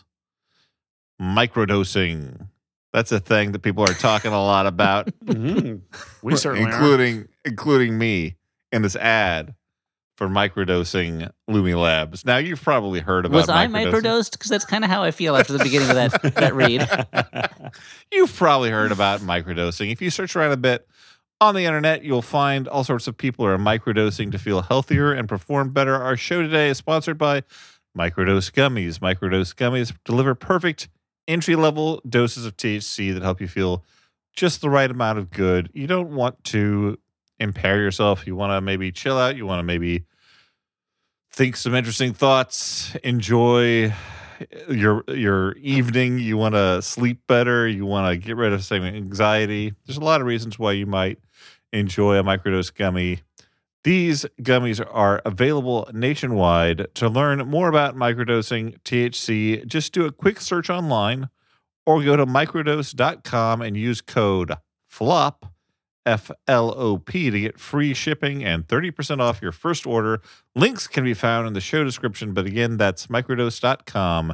Microdosing. That's a thing that people are talking a lot about, Mhm. We certainly are. including including me in this ad for microdosing Lumi Labs. Now you've probably heard about Was I microdosing. microdosed? Because that's kind of how I feel after the beginning of that, that read. You've probably heard about microdosing. If you search around a bit on the internet, you'll find all sorts of people who are microdosing to feel healthier and perform better. Our show today is sponsored by Microdose Gummies. Microdose Gummies deliver perfect entry-level doses of T H C that help you feel just the right amount of good. You don't want to impair yourself. You want to maybe chill out. You want to maybe think some interesting thoughts, enjoy your your evening. You want to sleep better. You want to get rid of some anxiety. There's a lot of reasons why you might enjoy a microdose gummy. These gummies are available nationwide. To learn more about microdosing T H C, just do a quick search online or go to microdose dot com and use code FLOP, F L O P, to get free shipping and thirty percent off your first order. Links can be found in the show description, but again, that's microdose dot com,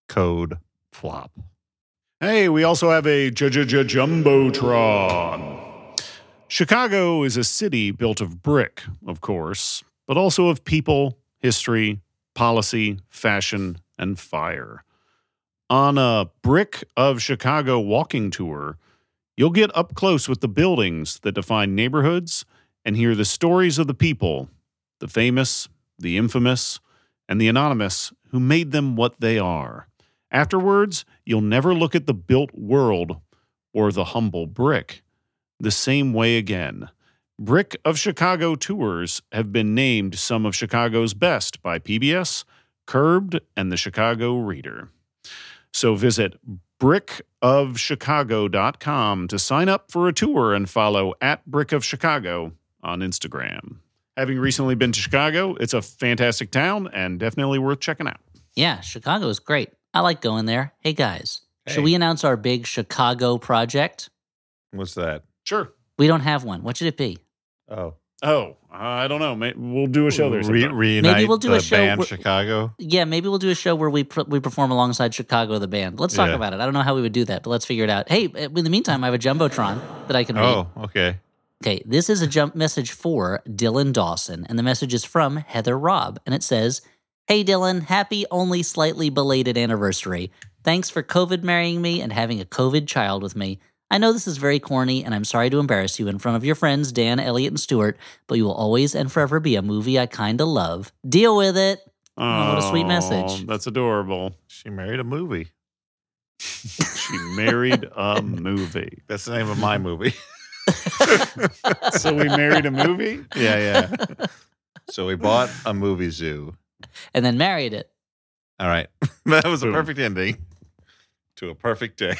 code FLOP. Hey, we also have a Jumbotron. Chicago is a city built of brick, of course, but also of people, history, policy, fashion, and fire. On a Brick of Chicago walking tour, you'll get up close with the buildings that define neighborhoods and hear the stories of the people, the famous, the infamous, and the anonymous who made them what they are. Afterwards, you'll never look at the built world or the humble brick the same way again. Brick of Chicago tours have been named some of Chicago's best by P B S, Curbed, and the Chicago Reader. So visit brick of chicago dot com to sign up for a tour and follow at Brick of Chicago on Instagram. Having recently been to Chicago, it's a fantastic town and definitely worth checking out. Yeah, Chicago is great. I like going there. Hey, guys, Hey. should we announce our big Chicago project? What's that? Sure. We don't have one. What should it be? Oh. Oh, I don't know. May- We'll do a show there Re- sometime. reunite Maybe we'll do the a show band where- Chicago. Yeah, maybe we'll do a show where we pr- we perform alongside Chicago the band. Let's talk Yeah. about it. I don't know how we would do that, but let's figure it out. Hey, in the meantime, I have a Jumbotron that I can read. Oh, okay. Okay, this is a jump message for Dylan Dawson, and the message is from Heather Robb, and it says, "Hey Dylan, happy only slightly belated anniversary. Thanks for COVID marrying me and having a COVID child with me. I know this is very corny, and I'm sorry to embarrass you in front of your friends Dan, Elliot, and Stuart, but you will always and forever be a movie I kinda love. Deal with it." Oh, what a sweet message. That's adorable. She married a movie. She married a movie. That's the name of my movie. So we married a movie? yeah, yeah. So we bought a movie zoo. And then married it. All right. That was a Boom. perfect ending to a perfect day.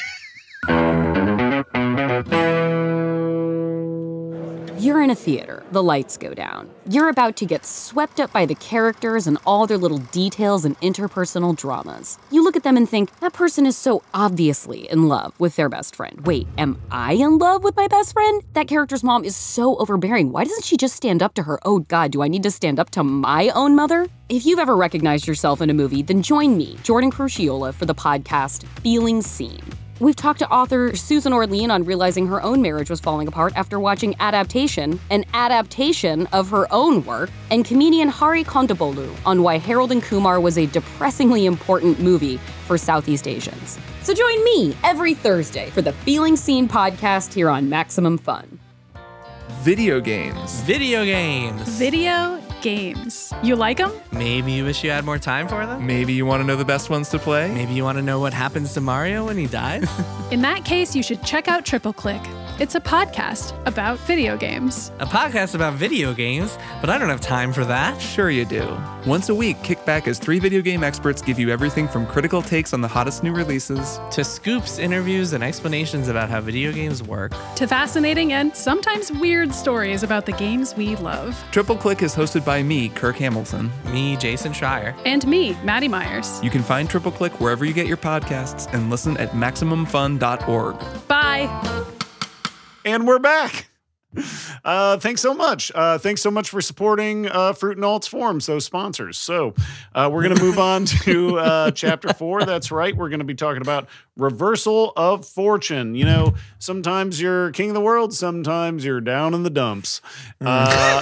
You're in a theater. The lights go down. You're about to get swept up by the characters and all their little details and interpersonal dramas. You look at them and think, that person is so obviously in love with their best friend. Wait, am I in love with my best friend? That character's mom is so overbearing. Why doesn't she just stand up to her? Oh God, do I need to stand up to my own mother? If you've ever recognized yourself in a movie, then join me, Jordan Crucchiola, for the podcast Feeling Seen. We've talked to author Susan Orlean on realizing her own marriage was falling apart after watching Adaptation, an adaptation of her own work, and comedian Hari Kondabolu on why Harold and Kumar was a depressingly important movie for Southeast Asians. So join me every Thursday for the Feeling Seen podcast here on Maximum Fun. Video games. Video games. Video games. You like them? Maybe you wish you had more time for them? Maybe you want to know the best ones to play? Maybe you want to know what happens to Mario when he dies? In that case, you should check out Triple Click. It's a podcast about video games. A podcast about video games, but I don't have time for that. Sure you do. Once a week, kick back as three video game experts give you everything from critical takes on the hottest new releases To scoops, interviews, and explanations about how video games work. To fascinating and sometimes weird stories about the games we love. Triple Click is hosted by me, Kirk Hamilton. Me, Jason Schreier. And me, Maddie Myers. You can find Triple Click wherever you get your podcasts and listen at maximum fun dot org. Bye. And we're back. Uh, thanks so much. Uh, thanks so much for supporting uh, Fruit and Alts Forums, those sponsors. So uh, we're going to move on to uh, chapter four. That's right. We're going to be talking about reversal of fortune. You know, sometimes you're king of the world. Sometimes you're down in the dumps. Uh,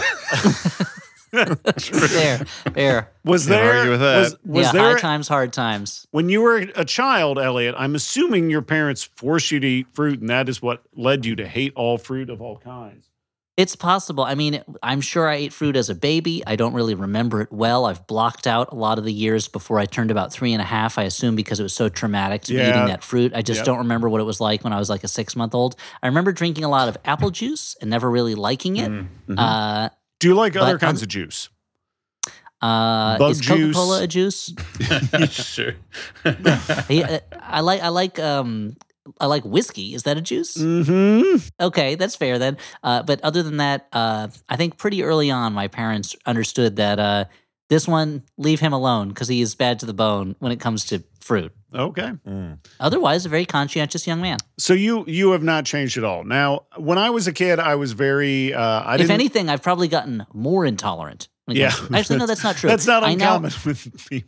There, there. was Can't there, argue with that. was, was yeah, there high times, hard times. when you were a child, Elliot, I'm assuming your parents forced you to eat fruit, and that is what led you to hate all fruit of all kinds. It's possible. I mean, I'm sure I ate fruit as a baby. I don't really remember it well. I've blocked out a lot of the years before I turned about three and a half, I assume because it was so traumatic to be Yeah. eating that fruit. I just Yep. don't remember what it was like when I was like a six-month-old. I remember drinking a lot of apple juice and never really liking it. Mhm. Uh, Do you like other but, kinds um, of juice? uh, Bug is Coca-Cola juice. a juice? Sure. Hey, uh, I like I like um I like whiskey. Is that a juice? Mm-hmm. Okay, that's fair then. Uh, but other than that, uh, I think pretty early on, my parents understood that uh, this one, leave him alone because he is bad to the bone when it comes to fruit. Okay. Mm. Otherwise, a very conscientious young man. So you you have not changed at all. Now, when I was a kid, I was very. Uh, I If didn't. anything, I've probably gotten more intolerant. when it Yeah. comes to- Actually, no, that's not true. That's not I now- uncommon with people.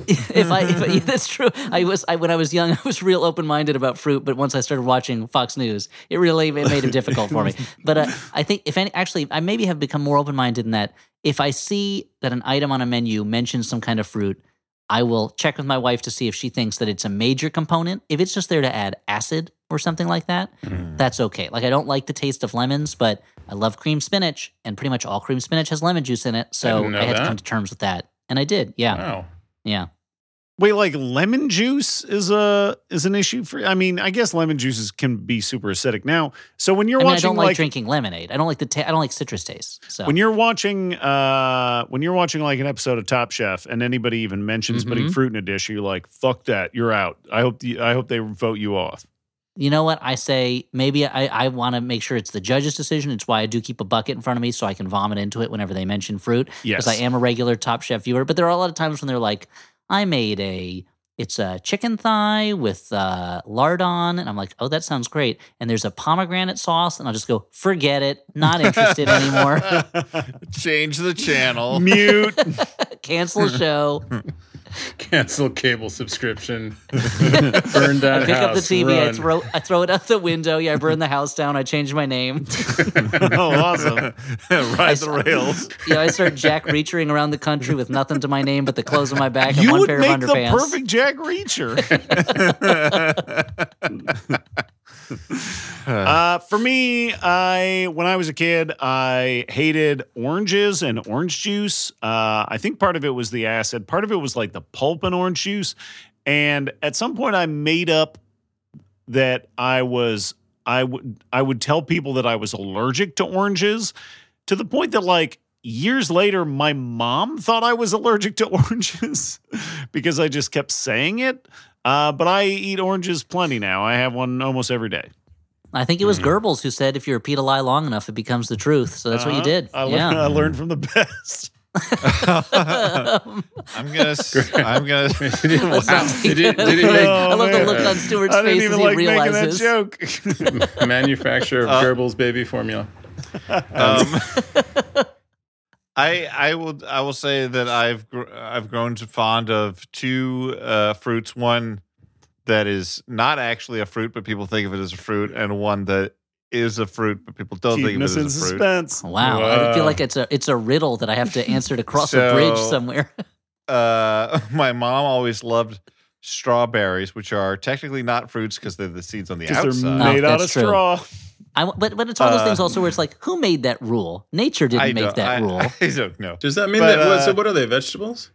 if I, if I yeah, that's true. I was I, when I was young, I was real open minded about fruit, but once I started watching Fox News, it really it made it difficult for me. But uh, I think if any, actually, I maybe have become more open minded in that if I see that an item on a menu mentions some kind of fruit, I will check with my wife to see if she thinks that it's a major component. If it's just there to add acid or something like that, mm. that's okay. Like I don't like the taste of lemons, but I love cream spinach, and pretty much all cream spinach has lemon juice in it. So I, I had that. to come to terms with that, and I did. Yeah, wow. yeah. Wait, like lemon juice is a is an issue for? I mean, I guess lemon juices can be super acidic. Now, so when you're I mean, watching, I don't like, like drinking lemonade. I don't like the ta- I don't like citrus taste. So when you're watching, uh, when you're watching like an episode of Top Chef, and anybody even mentions Mm-hmm. putting fruit in a dish, you're like, "Fuck that! You're out." I hope the, I hope they vote you off. You know what? I say maybe I, I want to make sure it's the judge's decision. It's why I do keep a bucket in front of me so I can vomit into it whenever they mention fruit. Yes, because I am a regular Top Chef viewer. But there are a lot of times when they're like, I made a, it's a chicken thigh with uh, lardon. And I'm like, oh, that sounds great. And there's a pomegranate sauce. And I'll just go, forget it. Not interested anymore. Change the channel. Mute. Cancel show. Cancel cable subscription. Burn down I pick house. up the T V. Run. I throw, I throw it out the window. Yeah, I burn the house down. I change my name. Oh, awesome. Ride the rails. Yeah, I start Jack Reachering around the country with nothing to my name but the clothes on my back and You one would pair make of the underpants. perfect Jack Reacher. uh, for me, I when I was a kid, I hated oranges and orange juice. Uh, I think part of it was the acid. Part of it was like the pulp in orange juice. And at some point, I made up that I was I would I would tell people that I was allergic to oranges, to the point that like years later, my mom thought I was allergic to oranges because I just kept saying it. Uh, but I eat oranges plenty now. I have one almost every day. I think it was Goebbels who said, if you repeat a lie long enough, it becomes the truth. So that's Uh-huh. what you did. I, yeah. learned, I learned from the best. I'm gonna. s- I'm gonna. That's not Did he- did he make- I love the man. look on Stuart's I didn't face even as he like making realizes. that joke. Manufacturer of Uh, Goebbels baby formula. Um, I I will I will say that I've gr- I've grown to fond of two uh, fruits. One that is not actually a fruit, but people think of it as a fruit, and one that is a fruit, but people don't Keeping think us of it in as a fruit. suspense. Wow. I feel Wow. like it's a it's a riddle that I have to answer to cross a bridge So- somewhere. Uh, my mom always loved strawberries, which are technically not fruits because they're the seeds on the Because they're outside. No, made out of that's true. straw. I, but but it's one of those Uh, things also where it's like, who made that rule? Nature didn't I make don't- that I, rule. I don't know. Does that mean But, that? what- uh, so what are they? Vegetables?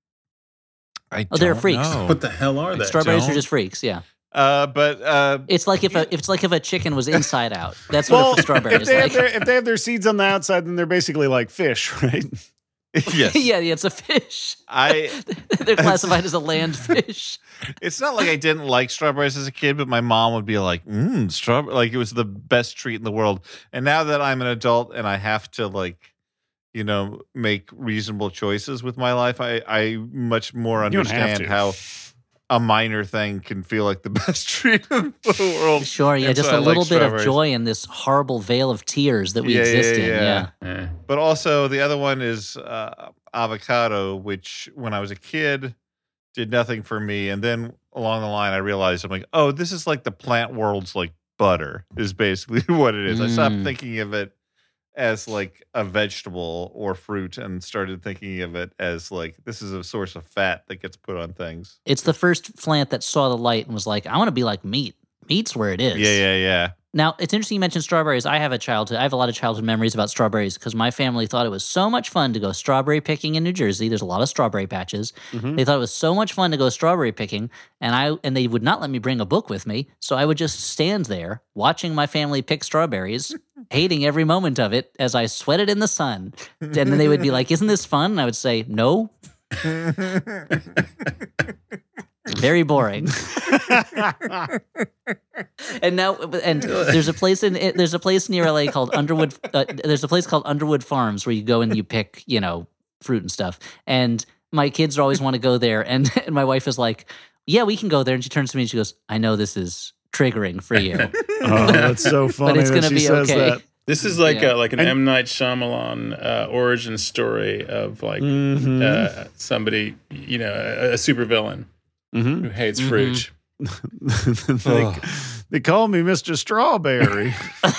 I Oh, they're don't freaks. know. What the hell are they? Strawberries are don't. just freaks. Yeah. Uh, but uh, It's like if a it's like if a chicken was inside out. That's what Well, a strawberry if is they, like. have their, if they have their seeds on the outside, then they're basically like fish, right? yes, yeah, yeah, it's a fish. I. They're classified as a land fish. It's not like I didn't like strawberries as a kid, but my mom would be like, "Mmm, strawberry!" Like it was the best treat in the world. And now that I'm an adult and I have to like, you know, make reasonable choices with my life, I I much more You don't have understand to. how a minor thing can feel like the best treat in the world. Sure, yeah, And just so a I like little bit of strawberries. joy in this horrible veil of tears that we Yeah, exist yeah, in. yeah. Yeah. Eh. But also the other one is uh, avocado, which when I was a kid did nothing for me, and then along the line I realized I'm like, oh, this is like the plant world's like butter is basically what it is. I stopped Mm. thinking of it as like a vegetable or fruit and started thinking of it as like this is a source of fat that gets put on things. It's the first plant that saw the light and was like, I want to be like meat. Meat's where it is. Yeah, yeah, yeah. Now, it's interesting you mentioned strawberries. I have a childhood. I have a lot of childhood memories about strawberries because my family thought it was so much fun to go strawberry picking in New Jersey. There's a lot of strawberry patches. Mhm. They thought it was so much fun to go strawberry picking, and I and they would not let me bring a book with me. So I would just stand there watching my family pick strawberries, hating every moment of it as I sweated in the sun. And then they would be like, "Isn't this fun?" And I would say, "No." Very boring. And now, and there's a place in there's a place near L A called Underwood. Uh, there's a place called Underwood Farms where you go and you pick, you know, fruit and stuff. And my kids always want to go there, and, and my wife is like, "Yeah, we can go there." And she turns to me and she goes, "I know this is triggering for you, Oh, that's so funny but it's that gonna she be says okay." that. This is like Yeah. a, like an And- M. Night Shyamalan uh, origin story of like Mhm. uh, somebody, you know, a, a supervillain Mhm. who hates Mhm. fruit. they, they call me Mister Strawberry.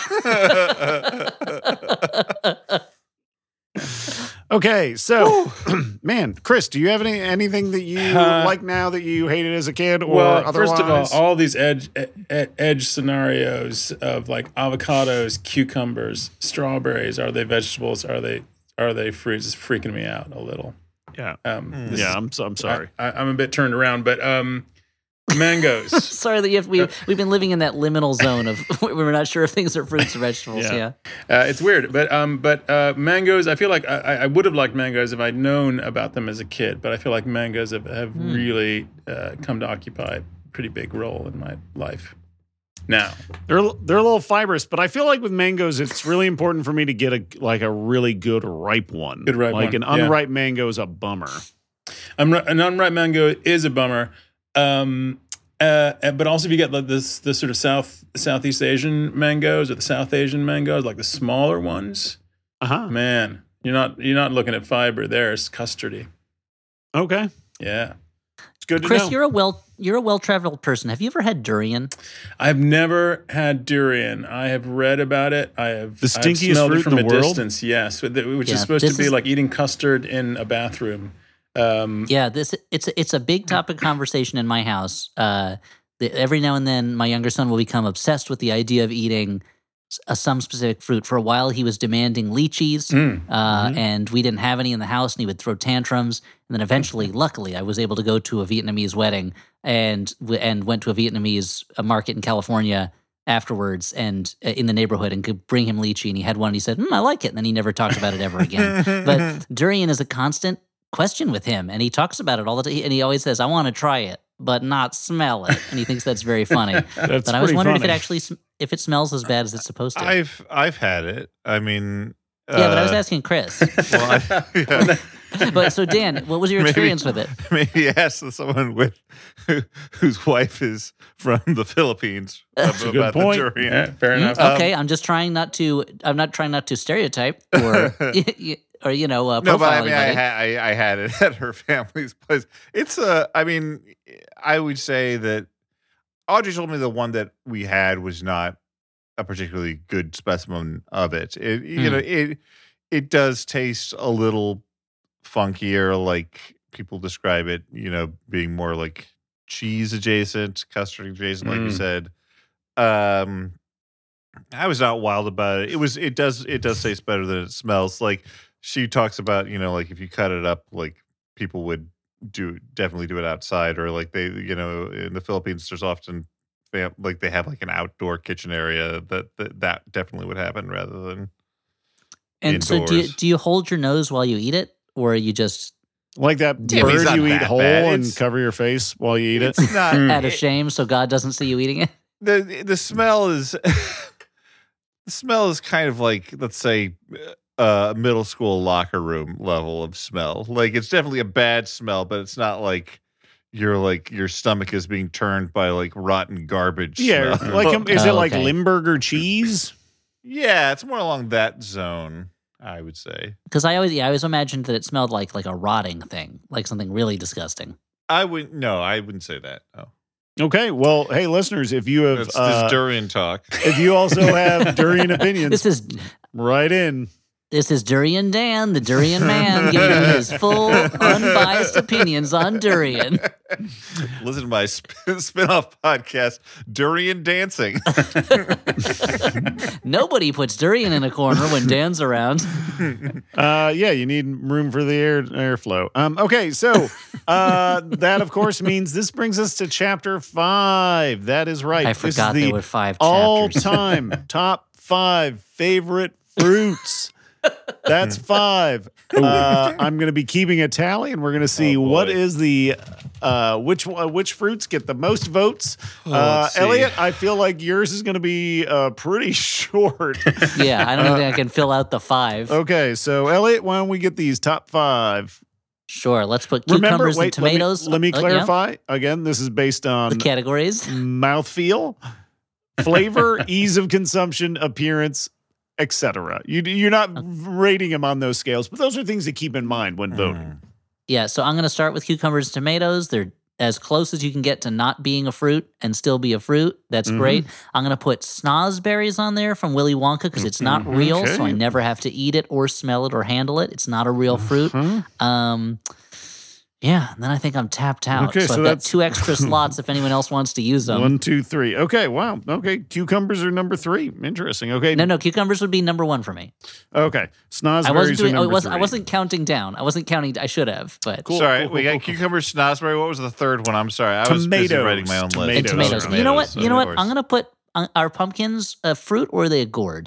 Okay, so man, Chris, do you have any anything that you Uh, like now that you hated as a kid or Well, otherwise? first of all, all these edge e- e- edge scenarios of like avocados, cucumbers, strawberries. Are they vegetables? Are they are they fruits? Is freaking me out a little. yeah, Um, this yeah, is- I'm so, I'm sorry. I, I, I'm a bit turned around, but um, mangoes. Sorry that you have, we we've been living in that liminal zone of we're not sure if things are fruits or vegetables. Yeah. Yeah. Uh, it's weird, but um, but uh, mangoes. I feel like I, I would have liked mangoes if I'd known about them as a kid. But I feel like mangoes have, have Hmm. really uh, come to occupy a pretty big role in my life now. They're they're a little fibrous, but I feel like with mangoes, it's really important for me to get a like a really good ripe one. Good ripe like one, an yeah. unripe mango is a bummer. I'm, an unripe mango is a bummer, um, uh, but also if you get like this the sort of South Southeast Asian mangoes or the South Asian mangoes, like the smaller ones, Uh huh. man, you're not you're not looking at fiber there. It's custardy. Okay, Yeah. it's good to Chris, know. you're a well you're a well traveled person. Have you ever had durian? I've never had durian. I have read about it. I have The I've stinkiest smelled fruit it from in a the world? distance. Yes, which Yeah, is supposed to this be is- like eating custard in a bathroom. Um, Yeah, this it's a- it's a big topic of conversation in my house. Uh, the, every now and then, my younger son will become obsessed with the idea of eating s- a, some specific fruit. For a while, he was demanding lychees, Mm. uh, Mhm. and we didn't have any in the house, and he would throw tantrums. And then eventually, luckily, I was able to go to a Vietnamese wedding and w- and went to a Vietnamese uh market in California afterwards and uh, in the neighborhood and could bring him lychee, and he had one. And he said, mm, "I like it," and then he never talked about it ever again. But durian is a constant question with him, and he talks about it all the time. And he always says, "I want to try it, but not smell it," and he thinks that's very funny. That's But I was pretty wondering if it funny. actually sm- if it smells as bad as it's supposed to. I've I've had it. I mean, yeah, but I was uh, asking Chris. well, I, yeah. But so Dan, what was your Maybe- experience with it? Maybe ask someone with who, whose wife is from the Philippines That's a good about point. the durian. yeah, fair enough. Um, Okay, I'm just trying not to. I'm not trying not to stereotype or or you know uh, No, but I profile mean, I, anybody. ha- I I had it at her family's place. It's a. I mean, I would say that Audrey told me the one that we had was not a particularly good specimen of it. It you Hmm. know it it does taste a little funkier, like people describe it. You know, being more like cheese adjacent, custard adjacent, like you Mm. said. Um, I was not wild about it. It was. It does. It does taste better than it smells. Like she talks about, you know, like if you cut it up, like people would do definitely do it outside, or like they, you know, in the Philippines, there's often fam- like they have like an outdoor kitchen area that that, that definitely would happen rather than. and so, do you, indoors. do you hold your nose while you eat it, or you just Like that Yeah, but it's bird not you eat that whole bad. and It's- cover your face while you eat it. It's not Mm. out of it- shame so God doesn't see you eating it? the the smell is the smell is kind of like, let's say, uh middle school locker room level of smell. Like it's definitely a bad smell, but it's not like you're like your stomach is being turned by like rotten garbage. Yeah, smell. like um, is Oh, it like okay. Limburger cheese? Yeah, it's more along that zone, I would say. Because I always, yeah, I always imagined that it smelled like like a rotting thing, like something really disgusting. I wouldn't. No, I wouldn't say that. No, Okay, well, hey, listeners, if you have it's uh, this durian talk. if you also have durian opinions, This is right in. this is Durian Dan, the Durian Man, giving you his full, unbiased opinions on durian. Listen to my sp- spin-off podcast, Durian Dancing. Nobody puts durian in a corner when Dan's around. Uh, yeah, you need room for the air airflow. Um, okay, so uh, that of course means this brings us to chapter five. That is right. I This forgot is the there were five chapters. all-time top five favorite fruits. That's five. Uh, I'm going to be keeping a tally, and we're going to see Oh, boy. what is the uh, which uh, which fruits get the most votes. Oh, uh, let's see. Elliot, I feel like yours is going to be uh, pretty short. Yeah, I don't even think I can fill out the five. Okay, so Elliot, why don't we get these top five? Sure, let's put Remember, cucumbers wait, and tomatoes. Let me, let me uh, yeah, clarify again. This is based on the categories. mouthfeel, flavor, ease of consumption, appearance, et cetera. You, you're not rating them on those scales, but those are things to keep in mind when voting. Yeah, so I'm going to start with cucumbers and tomatoes. They're as close as you can get to not being a fruit and still be a fruit. That's Mhm. great. I'm going to put snozberries on there from Willy Wonka because it's not Mhm, real, okay. so I never have to eat it or smell it or handle it. It's not a real fruit. Uh-huh. Um, yeah, and then I think I'm tapped out. Okay, so, so I've got that's- two extra slots if anyone else wants to use them. One, two, three. Okay, wow. Okay, cucumbers are number three. Interesting. Okay. No, no, cucumbers would be number one for me. Okay, snozberries I wasn't doing. are I number wasn't. I three. wasn't counting down. I wasn't counting. I should have, but Cool, sorry, cool, we cool, got cool. cucumber, snozberry. What was the third one? I'm sorry. I was busy Tomatoes. writing my own list. and Tomatoes. tomatoes. Tomatoes. You know what? You know what? Of I'm gonna put. Uh, are pumpkins a fruit or are they a gourd?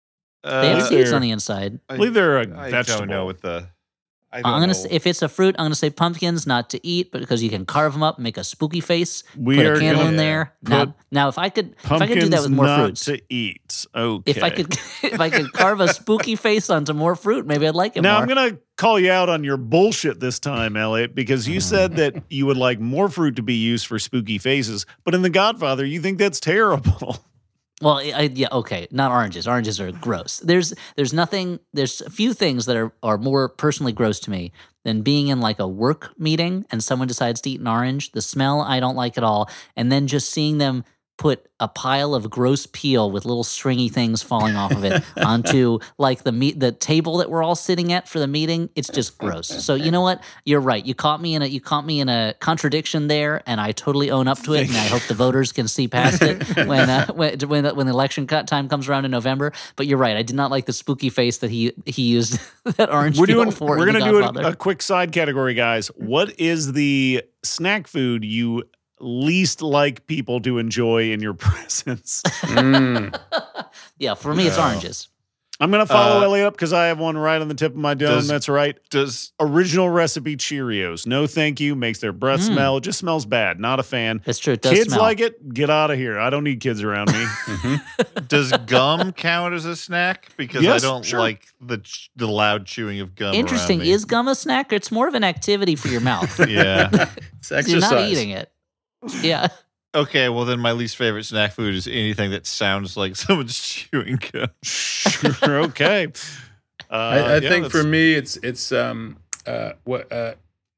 Uh, They have seeds they're- on the inside. I believe they're a I vegetable. don't know what the. I don't I'm gonna. know. Say, if it's a fruit, I'm gonna say pumpkins, not to eat, but because you can carve them up, make a spooky face, We put are a candle gonna in there. Now, put now, if I could, if I Pumpkins could do that with more not fruits, to eat. Okay. if I could, if I could carve a spooky face onto more fruit, maybe I'd like it Now more. I'm gonna call you out on your bullshit this time, Elliot, because you said that you would like more fruit to be used for spooky faces, but in The Godfather, you think that's terrible. Well, I, I- yeah, okay, not oranges. Oranges are gross. There's there's nothing. There's a few things that are are more personally gross to me than being in like a work meeting and someone decides to eat an orange. The smell I don't like at all, and then just seeing them put a pile of gross peel with little stringy things falling off of it onto like the meat the table that we're all sitting at for the meeting. It's just gross. So you know what? You're right. You caught me in a you caught me in a contradiction there, and I totally own up to it. And I hope the voters can see past it when uh, when when the, when the election cut time comes around in November. But you're right. I did not like the spooky face that he he used that orange We're peel doing. for. We're in The gonna do Godfather. a, a quick side category, guys. What is the snack food you least like people to enjoy in your presence? Mm. Yeah, for me, it's oranges. I'm gonna follow Uh, Elliot up because I have one right on the tip of my dome. Does- That's right. Does Original recipe Cheerios. No, thank you. Makes their breath Mm. smell. It just smells bad. Not a fan. That's true. It does Kids smell. like it. Get out of here. I don't need kids around me. does gum count as a snack? Because Yes, I don't sure. like the ch- the loud chewing of gum. Interesting. around me. Is gum a snack? It's more of an activity for your mouth. Yeah. It's You're exercise. not eating it. Yeah. Okay, well then my least favorite snack food is anything that sounds like someone's chewing gum. Sure. Okay. Uh, I, I yeah, think for that's- me, it's it's um uh what uh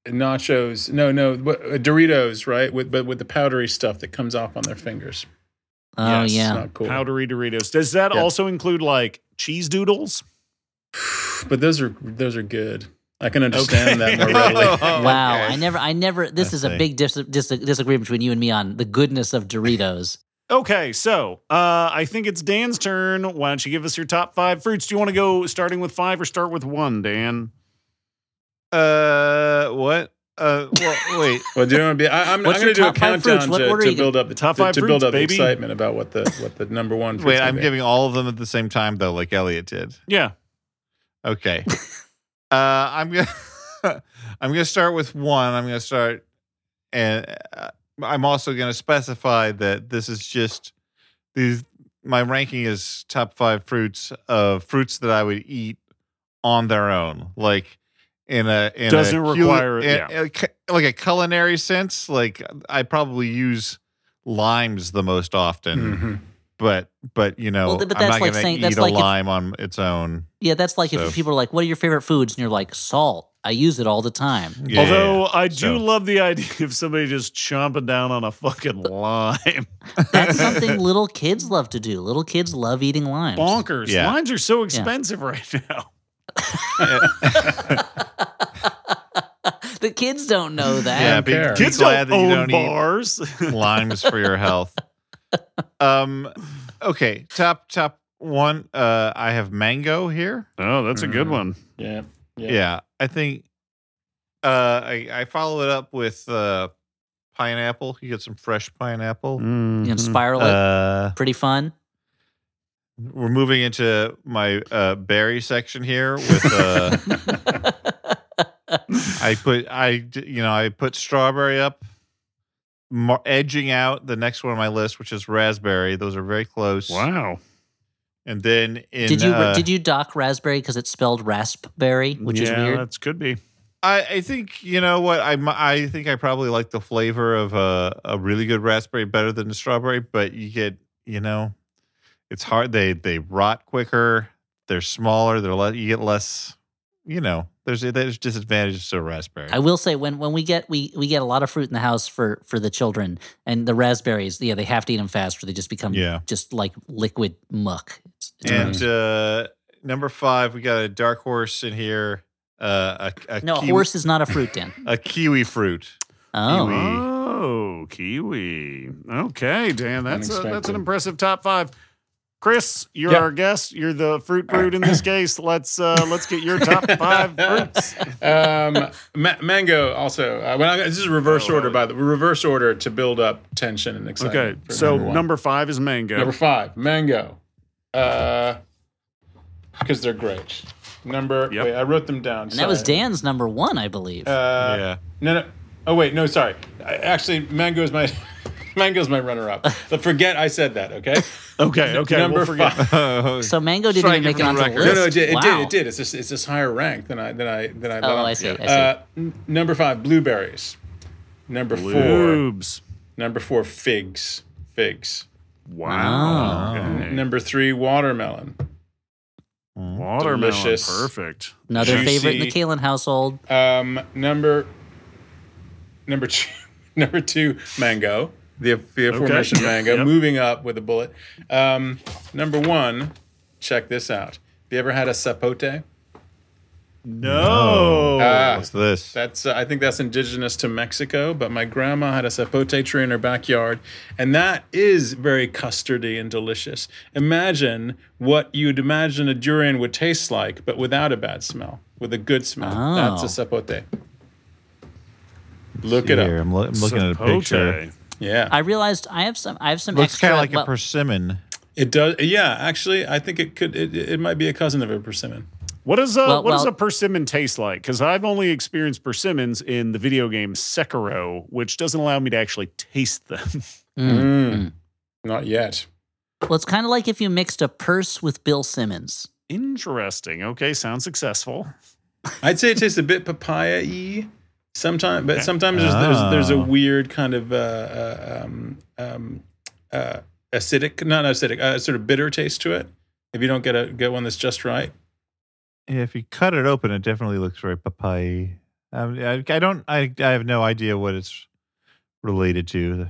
nachos. No, no, what, uh, Doritos, right? With but with the powdery stuff that comes off on their fingers. Oh Yes, yeah. Not cool. powdery Doritos. Does that Yeah. also include like cheese doodles? But those are those are good. I can understand Okay. that more readily. Wow. Okay. I never. I never. This I is a see. big dis- dis- disagreement between you and me on the goodness of Doritos. Okay, so uh, I think it's Dan's turn. Why don't you give us your top five fruits? Do you want to go starting with five or start with one, Dan? Uh, what? Uh, well, wait. Well, do you want to be? I, I'm, I'm What's going to your do a top five fruits? countdown What to, order to you build up the Top to, five to fruits, build up the baby. excitement about what the what the number one. fruit's Wait, gonna I'm be. giving all of them at the same time though, like Elliot did. Yeah. Okay. uh, I'm gonna I'm gonna start with one. I'm gonna start, and uh, I'm also gonna specify that this is just these. My ranking is top five fruits of fruits that I would eat on their own, like in a in Doesn't a, require- in- yeah. in a cu- like a culinary sense. Like I probably use limes the most often, Mhm. but but you know Well, but I'm that's not like gonna saying- eat that's a like if- lime on its own. Yeah, that's like So- if people are like, "What are your favorite foods?" and you're like, "Salt. I use it all the time." Yeah, Although yeah, I do So- love the idea of somebody just chomping down on a fucking lime. That's something little kids love to do. Little kids love eating limes. Bonkers. Yeah. Limes are so expensive right now. The kids don't know that. Yeah, don't be, care. be Kids glad don't that you own don't eat bars. limes for your health. Um, okay, top top one. Uh, I have mango here. Oh, that's a good Mm. one. Yeah. Yeah, I think. Uh, I I follow it up with uh pineapple. You get some fresh pineapple. You Mhm. can spiral it. Uh, Pretty fun. we're moving into my uh berry section here with uh. I put I d- you know I put strawberry up, mar- edging out the next one on my list, which is raspberry. Those are very close. Wow. And then in Did you uh, did you dock raspberry because it's spelled raspberry, which yeah, is weird? That could be. I, I think you know what I mi- I think I probably like the flavor of a a really good raspberry better than the strawberry, but you get you know It's hard. They they rot quicker. They're smaller. They're le- you get less. You know, there's there's disadvantages to a raspberry. I will say when when we get we we get a lot of fruit in the house for for the children, and the raspberries, yeah, they have to eat them fast or they just become Yeah. just like liquid muck. It's, it's and amazing. uh, number five, we got a dark horse in here. Uh, a, a no, a kiwi, horse is not a fruit, Dan. a kiwi fruit. Oh, Kiwi. Oh, kiwi. Okay, Dan, that's a, that's Unexpected. an impressive top five. Chris, you're Yeah. our guest. You're the fruit brute in this case. Let's uh, let's get your top five fruits. Um, ma- mango also. Uh, when I, this is reverse Oh, order, uh, by the reverse order to build up tension and excitement. Okay, for so number, one. number five is mango. Number five, mango. Uh, because they're great. Number. Yep. Wait, I wrote them down. and that was sorry. Dan's number one, I believe. Uh, yeah. No, no. Oh wait, no, sorry. I, actually, mango's my mango's my runner-up. But forget I said that. Okay. Okay, okay, Number we'll forget. five. so mango didn't Strike even it make it from the onto the record. list. No, no, it did. It wow. did. It did. It's just it's just higher rank than I than I than I. Oh, than I see. I see. Uh, n- number five, blueberries. Number four, Lubes. number four, figs. Figs. Wow. Oh. Okay. Number three, watermelon. Watermelon. delicious. Perfect. Another Juicy. favorite in the Kalen household. Um, number number two, number two, mango. The, the aforementioned Yep, mango. yep. Moving up with a bullet. Um, number one, check this out. Have you ever had a sapote? No. Ah. What's this? That's uh, I think that's indigenous to Mexico, but my grandma had a sapote tree in her backyard, and that is very custardy and delicious. Imagine what you'd imagine a durian would taste like, but without a bad smell, with a good smell. Oh. That's a sapote. Look it Here, up. I'm, lo- I'm looking at a picture. Sapote. Yeah, I realized I have some. I have some Looks extra. kind of like well, a persimmon. it does. Yeah, actually, I think it could. It, it might be a cousin of a persimmon. What does uh, Well- what does well- a persimmon taste like? Because I've only experienced persimmons in the video game Sekiro, which doesn't allow me to actually taste them. Mm. Not yet. well, it's kind of like if you mixed a purse with Bill Simmons. Interesting. Okay, sounds successful. I'd say it tastes a bit papaya-y sometimes, but sometimes there's, there's there's a Oh. weird kind of uh, uh, um, um, uh, acidic, not acidic, uh, sort of bitter taste to it. If you don't get a get one that's just right. Yeah, if you cut it open, it definitely looks very papaya. Um, I, I don't. I, I have no idea what it's related to.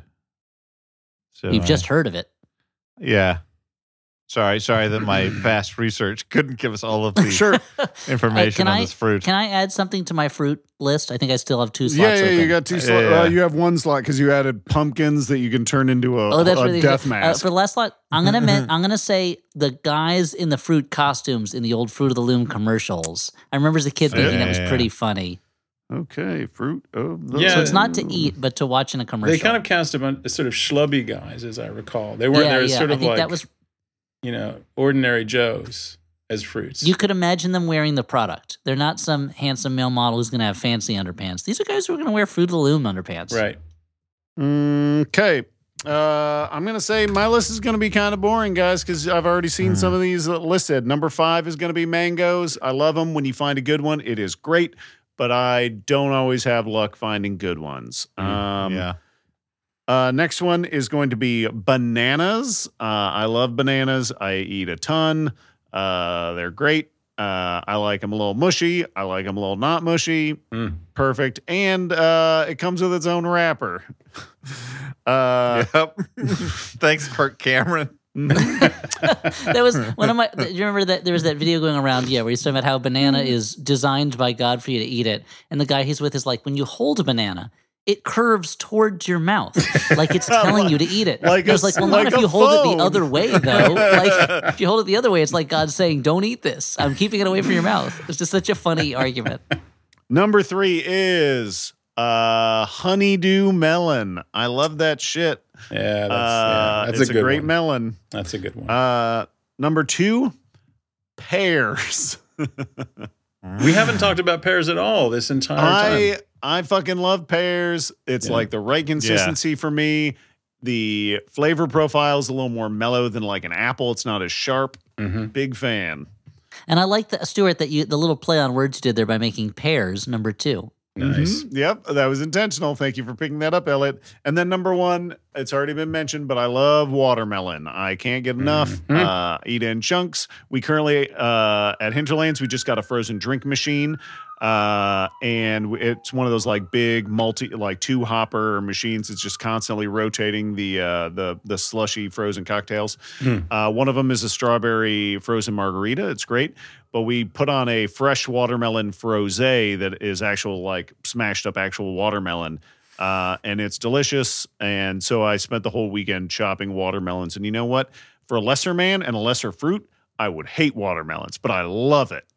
So You've I- just heard of it. yeah. Sorry, sorry that my fast research couldn't give us all of the Sure. information can on I- this fruit. Can I add something to my fruit list? I think I still have two slots Yeah, yeah, open. you got two Yeah, slots. yeah. Uh, you have one slot because you added pumpkins that you can turn into a, Oh, that's a really death good. Uh, mask. for the last slot, I'm gonna men- I'm gonna say the guys in the fruit costumes in the old Fruit of the Loom commercials. I remember as a kid thinking that was Yeah. pretty funny. okay, fruit of the Yeah. So it's not to eat, but to watch in a commercial. They kind of cast a bunch of sort of schlubby guys, as I recall. They weren't. yeah, they were yeah. sort I of think like that was. you know ordinary Joes as fruits. You could imagine them wearing the product. They're not some handsome male model who's gonna have fancy underpants. These are guys who are gonna wear Fruit of the Loom underpants. right. Okay. Uh, I'm going to say my list is going to be kind of boring, guys, because I've already seen some of these listed. Number five is going to be mangoes. I love them. When you find a good one, it is great, but I don't always have luck finding good ones. Um, yeah. Uh, next one is going to be bananas. Uh, I love bananas. I eat a ton. Uh, they're great. Uh, I like them a little mushy. I like them a little not mushy. Mm. Perfect. And uh, it comes with its own wrapper. uh, Yep. Thanks, Kirk Cameron. That was one of my. Do you remember that there was that video going around? Yeah, where he's talking about how a banana is designed by God for you to eat it, and the guy he's with is like, when you hold a banana, it curves towards your mouth, like it's telling you to eat it. Like I was a- like, well, like not if a you hold it phone. the other way, though. Like if you hold it the other way, it's like God saying, "Don't eat this. I'm keeping it away from your mouth." It's just such a funny argument. Number three is uh, honeydew melon. I love that shit. Yeah, that's, Uh, yeah, that's it's a a, good great one. melon. That's a good one. Uh, number two, pears. we haven't talked about pears at all this entire I time. I fucking love pears. It's Yeah. like the right consistency for me. The flavor profile is a little more mellow than like an apple. It's not as sharp. Mm-hmm. Big fan. And I like the Stuart that you the little play on words you did there by making pears number two. Nice. Mhm. Yep, that was intentional. Thank you for picking that up, Elliot. And then number one, it's already been mentioned, but I love watermelon. I can't get enough. Mhm. Uh, eat in chunks. We currently uh, at Hinterlands, we just got a frozen drink machine. Uh, and it's one of those like big multi, like two hopper machines. It's just constantly rotating the uh, the the slushy frozen cocktails. Mm. Uh, one of them is a strawberry frozen margarita. It's great, but we put on a fresh watermelon frosé that is actual like smashed up actual watermelon, uh, and it's delicious. And so I spent the whole weekend chopping watermelons. And you know what? For a lesser man and a lesser fruit, I would hate watermelons, but I love it.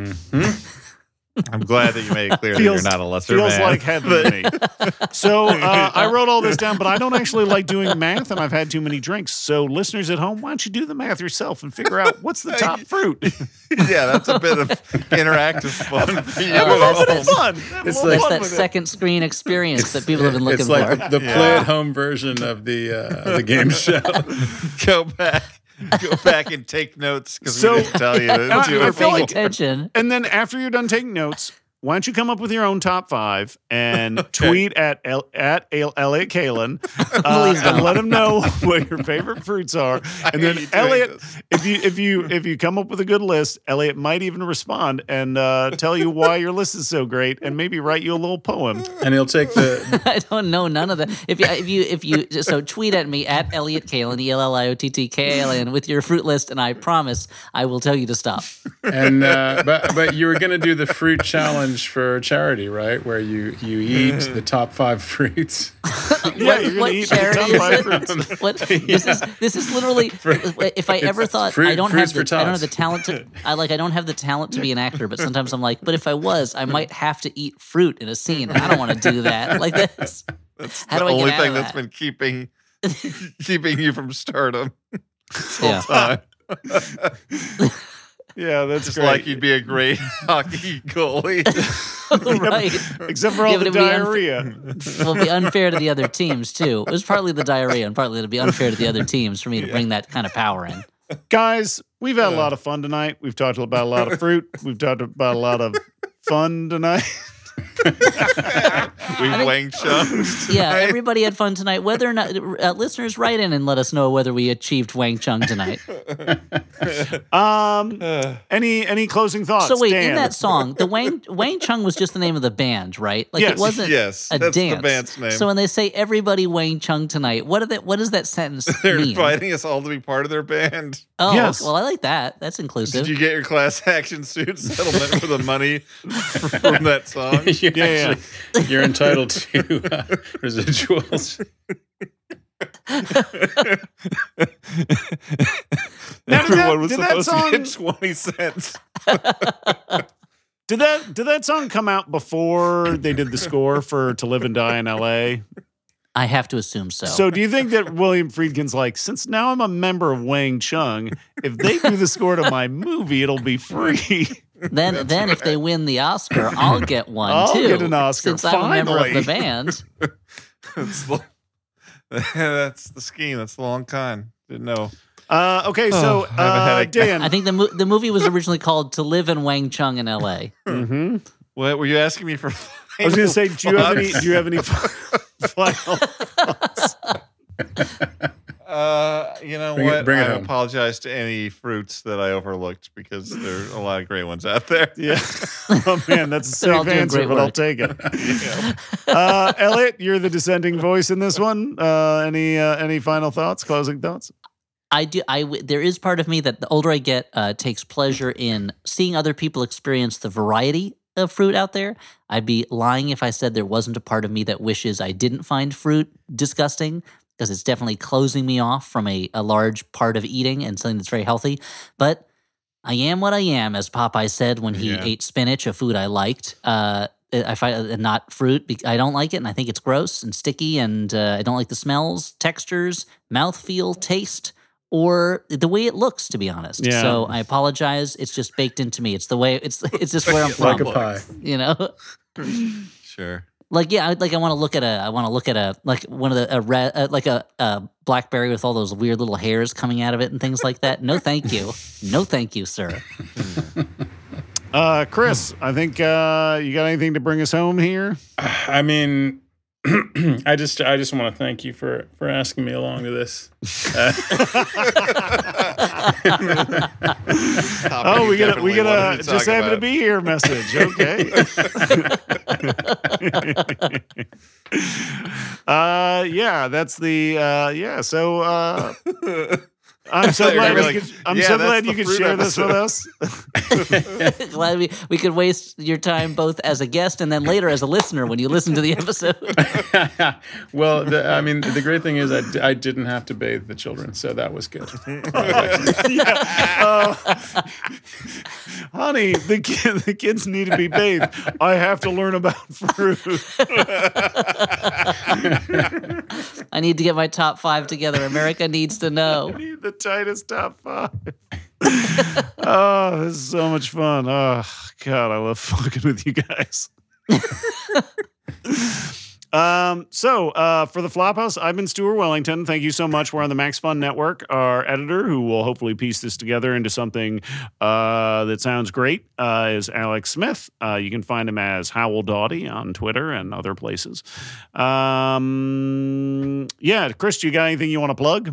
Mhm. I'm glad that you made it clear Feels- that you're not a lesser Feels man. like heaven to me. So uh, I wrote all this down, but I don't actually like doing math, and I've had too many drinks. So listeners at home, why don't you do the math yourself and figure out what's the top fruit? Yeah, that's a bit of interactive fun for you. Have a little bit of That's- fun. Have a it's little like- That's fun that with it. second screen experience that people have been looking It's like for. the, the Yeah. play-at-home version of the uh, the game show. Go back. Go back and take notes because So- we didn't tell you to I- do I it. feel Paying like- attention. And then after you're done taking notes, why don't you come up with your own top five and tweet at El- at El- Elliot Kalin uh, Please and don't. let him know what your favorite fruits are. And then hate doing Elliot, this. if you if you if you come up with a good list, Elliot might even respond and uh, tell you why your list is so great, and maybe write you a little poem. And he'll take the I don't know none of that. If you, if you, if you, so tweet at me at Elliot Kalin, E L L I O T T K A L N, with your fruit list, and I promise I will tell you to stop. and uh, but but you were going to do the fruit challenge for charity, right? Where you you eat the top five fruits. Yeah, what you're gonna what eat the charity top is five it? fruits. What, this is this is literally. If I ever thought fruit- I don't fruits have the for I don't have tots. the talent to I like I don't have the talent to be an actor, but sometimes I'm like, but if I was, I might have to eat fruit in a scene. I don't want to do that. Like this. That's How the do I get only out thing of that's that? been keeping keeping you from stardom. Yeah. Time. Yeah, that's Just great. like you'd be a great hockey goalie. Right. Except for all Yeah, the but it'd be unf- diarrhea. It'll be unfair to the other teams too. It was partly the diarrhea and partly it'll be unfair to the other teams for me to bring that kind of power in. Guys, we've had a lot of fun tonight. We've talked about a lot of fruit. We've talked about a lot of fun tonight. We've think- Wang Chung. Yeah, everybody had fun tonight. Whether or not uh, listeners write in and let us know whether we achieved Wang Chung tonight. Um, any any closing thoughts? So wait, Dan? in that song, the Wang Wang Chung was just the name of the band, right? Like Yes, it wasn't yes, a that's the dance. band's name. So when they say everybody Wang Chung tonight, what are that? What does that sentence They're mean? inviting us all to be part of their band. Oh, Yes. well, I like that. That's inclusive. Did you get your class action suit settlement for the money from that song? You Yeah, yeah. actually- You're entitled to uh, residuals. Now, did Everyone that, was did that supposed to get song twenty cents. did that did that song come out before they did the score for "To Live and Die in L A"? I have to assume so. So, do you think that William Friedkin's like, since now I'm a member of Wang Chung, if they do the score to my movie, it'll be free? then, then if they win the Oscar, I'll get one I'll too. get an Oscar, since I'm a member of finally. the band. That's the, that's the scheme. That's the long con. Didn't know. Uh, okay, so Oh, I have a uh, headache. Dan, I think the mo- the movie was originally called "To Live in Wang Chung in L A" Mhm. What were you asking me for? I was going to say, do you have any? Do you have any final thoughts? Uh, you know Bring it- what? bring it I home. apologize to any fruits that I overlooked because there are a lot of great ones out there. Yeah. Oh man, that's a They're all safe doing answer, great but I'll work. take it. uh, Elliot, you're the dissenting voice in this one. Uh, any uh, any final thoughts? Closing thoughts? I do. I w- there is part of me that the older I get, uh, takes pleasure in seeing other people experience the variety of fruit out there. I'd be lying if I said there wasn't a part of me that wishes I didn't find fruit disgusting, because it's definitely closing me off from a, a large part of eating and something that's very healthy. But I am what I am, as Popeye said when he Yeah. ate spinach, a food I liked. Uh, I find uh, not fruit. bec- I don't like it, and I think it's gross and sticky, and uh, I don't like the smells, textures, mouthfeel, taste, or the way it looks, to be honest. Yeah. So I apologize. It's just baked into me. It's the way it's it's just where I'm from. Like a pie. You know, Sure. like yeah, I, like I want to look at a I want to look at a like one of the a red uh, like a, a blackberry with all those weird little hairs coming out of it and things like that. No, thank you. No, thank you, sir. Uh, Chris, I think uh, you got anything to bring us home here? I mean, I just I just want to thank you for, for asking me along to this. Uh, oh, we get a, we get a just happy about. to be here message. Okay. uh, yeah, that's the uh, yeah. So uh, I'm so glad you like, could, I'm yeah, so that's glad the you could fruit share this with us. Glad we, we could waste your time both as a guest and then later as a listener when you listen to the episode. well, the, I mean, the great thing is I, d- I didn't have to bathe the children, so that was good. yeah. uh, honey, the kid, the kids need to be bathed. I have to learn about fruit. I need to get my top five together. America needs to know. I need the tightest top five. Oh, this is so much fun. Oh, God, I love fucking with you guys. um, so, uh, for the Flophouse, I've been Stuart Wellington. Thank you so much. We're on the Max Fun Network. Our editor, who will hopefully piece this together into something uh, that sounds great, uh, is Alex Smith. Uh, you can find him as Howell Doughty on Twitter and other places. Um, yeah, Chris, you got anything you want to plug?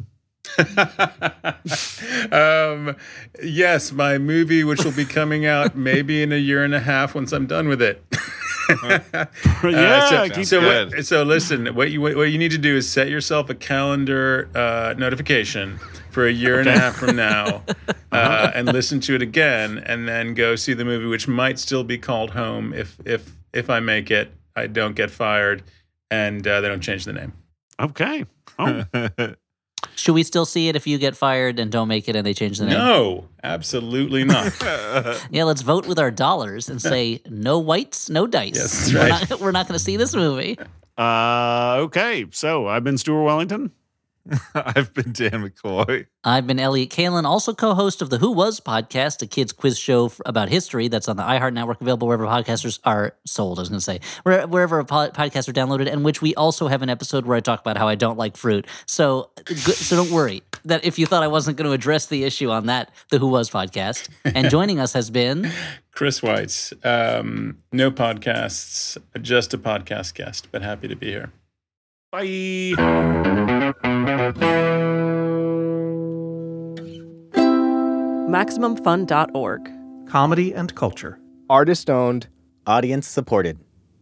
um, yes, my movie, which will be coming out maybe in a year and a half once I'm done with it. yeah, uh, so, keep so, good. what, so listen, what you what you need to do is set yourself a calendar uh, notification for a year and a half from now, uh, and listen to it again, and then go see the movie, which might still be called Home if if if I make it, I don't get fired, and uh, they don't change the name. Okay. Oh. Should we still see it if you get fired and don't make it and they change the name? No, absolutely not. Yeah, let's vote with our dollars and say no whites, no dice. Yes, that's We're right. not, we're not going to see this movie. Uh, okay, so I've been Stuart Wellington. I've been Dan McCoy. I've been Elliot Kalin, also co-host of the Who Was podcast, a kids quiz show f- about history that's on the iHeart Network, available wherever podcasters are sold, I was going to say, Where, wherever pod- podcasts are downloaded, and which we also have an episode where I talk about how I don't like fruit. So good, so don't worry that if you thought I wasn't going to address the issue on that, the Who Was podcast. And joining us has been... Chris Weitz. Um, no podcasts, just a podcast guest, but happy to be here. Bye. Maximum Fun dot org. Comedy and culture. Artist owned, audience supported.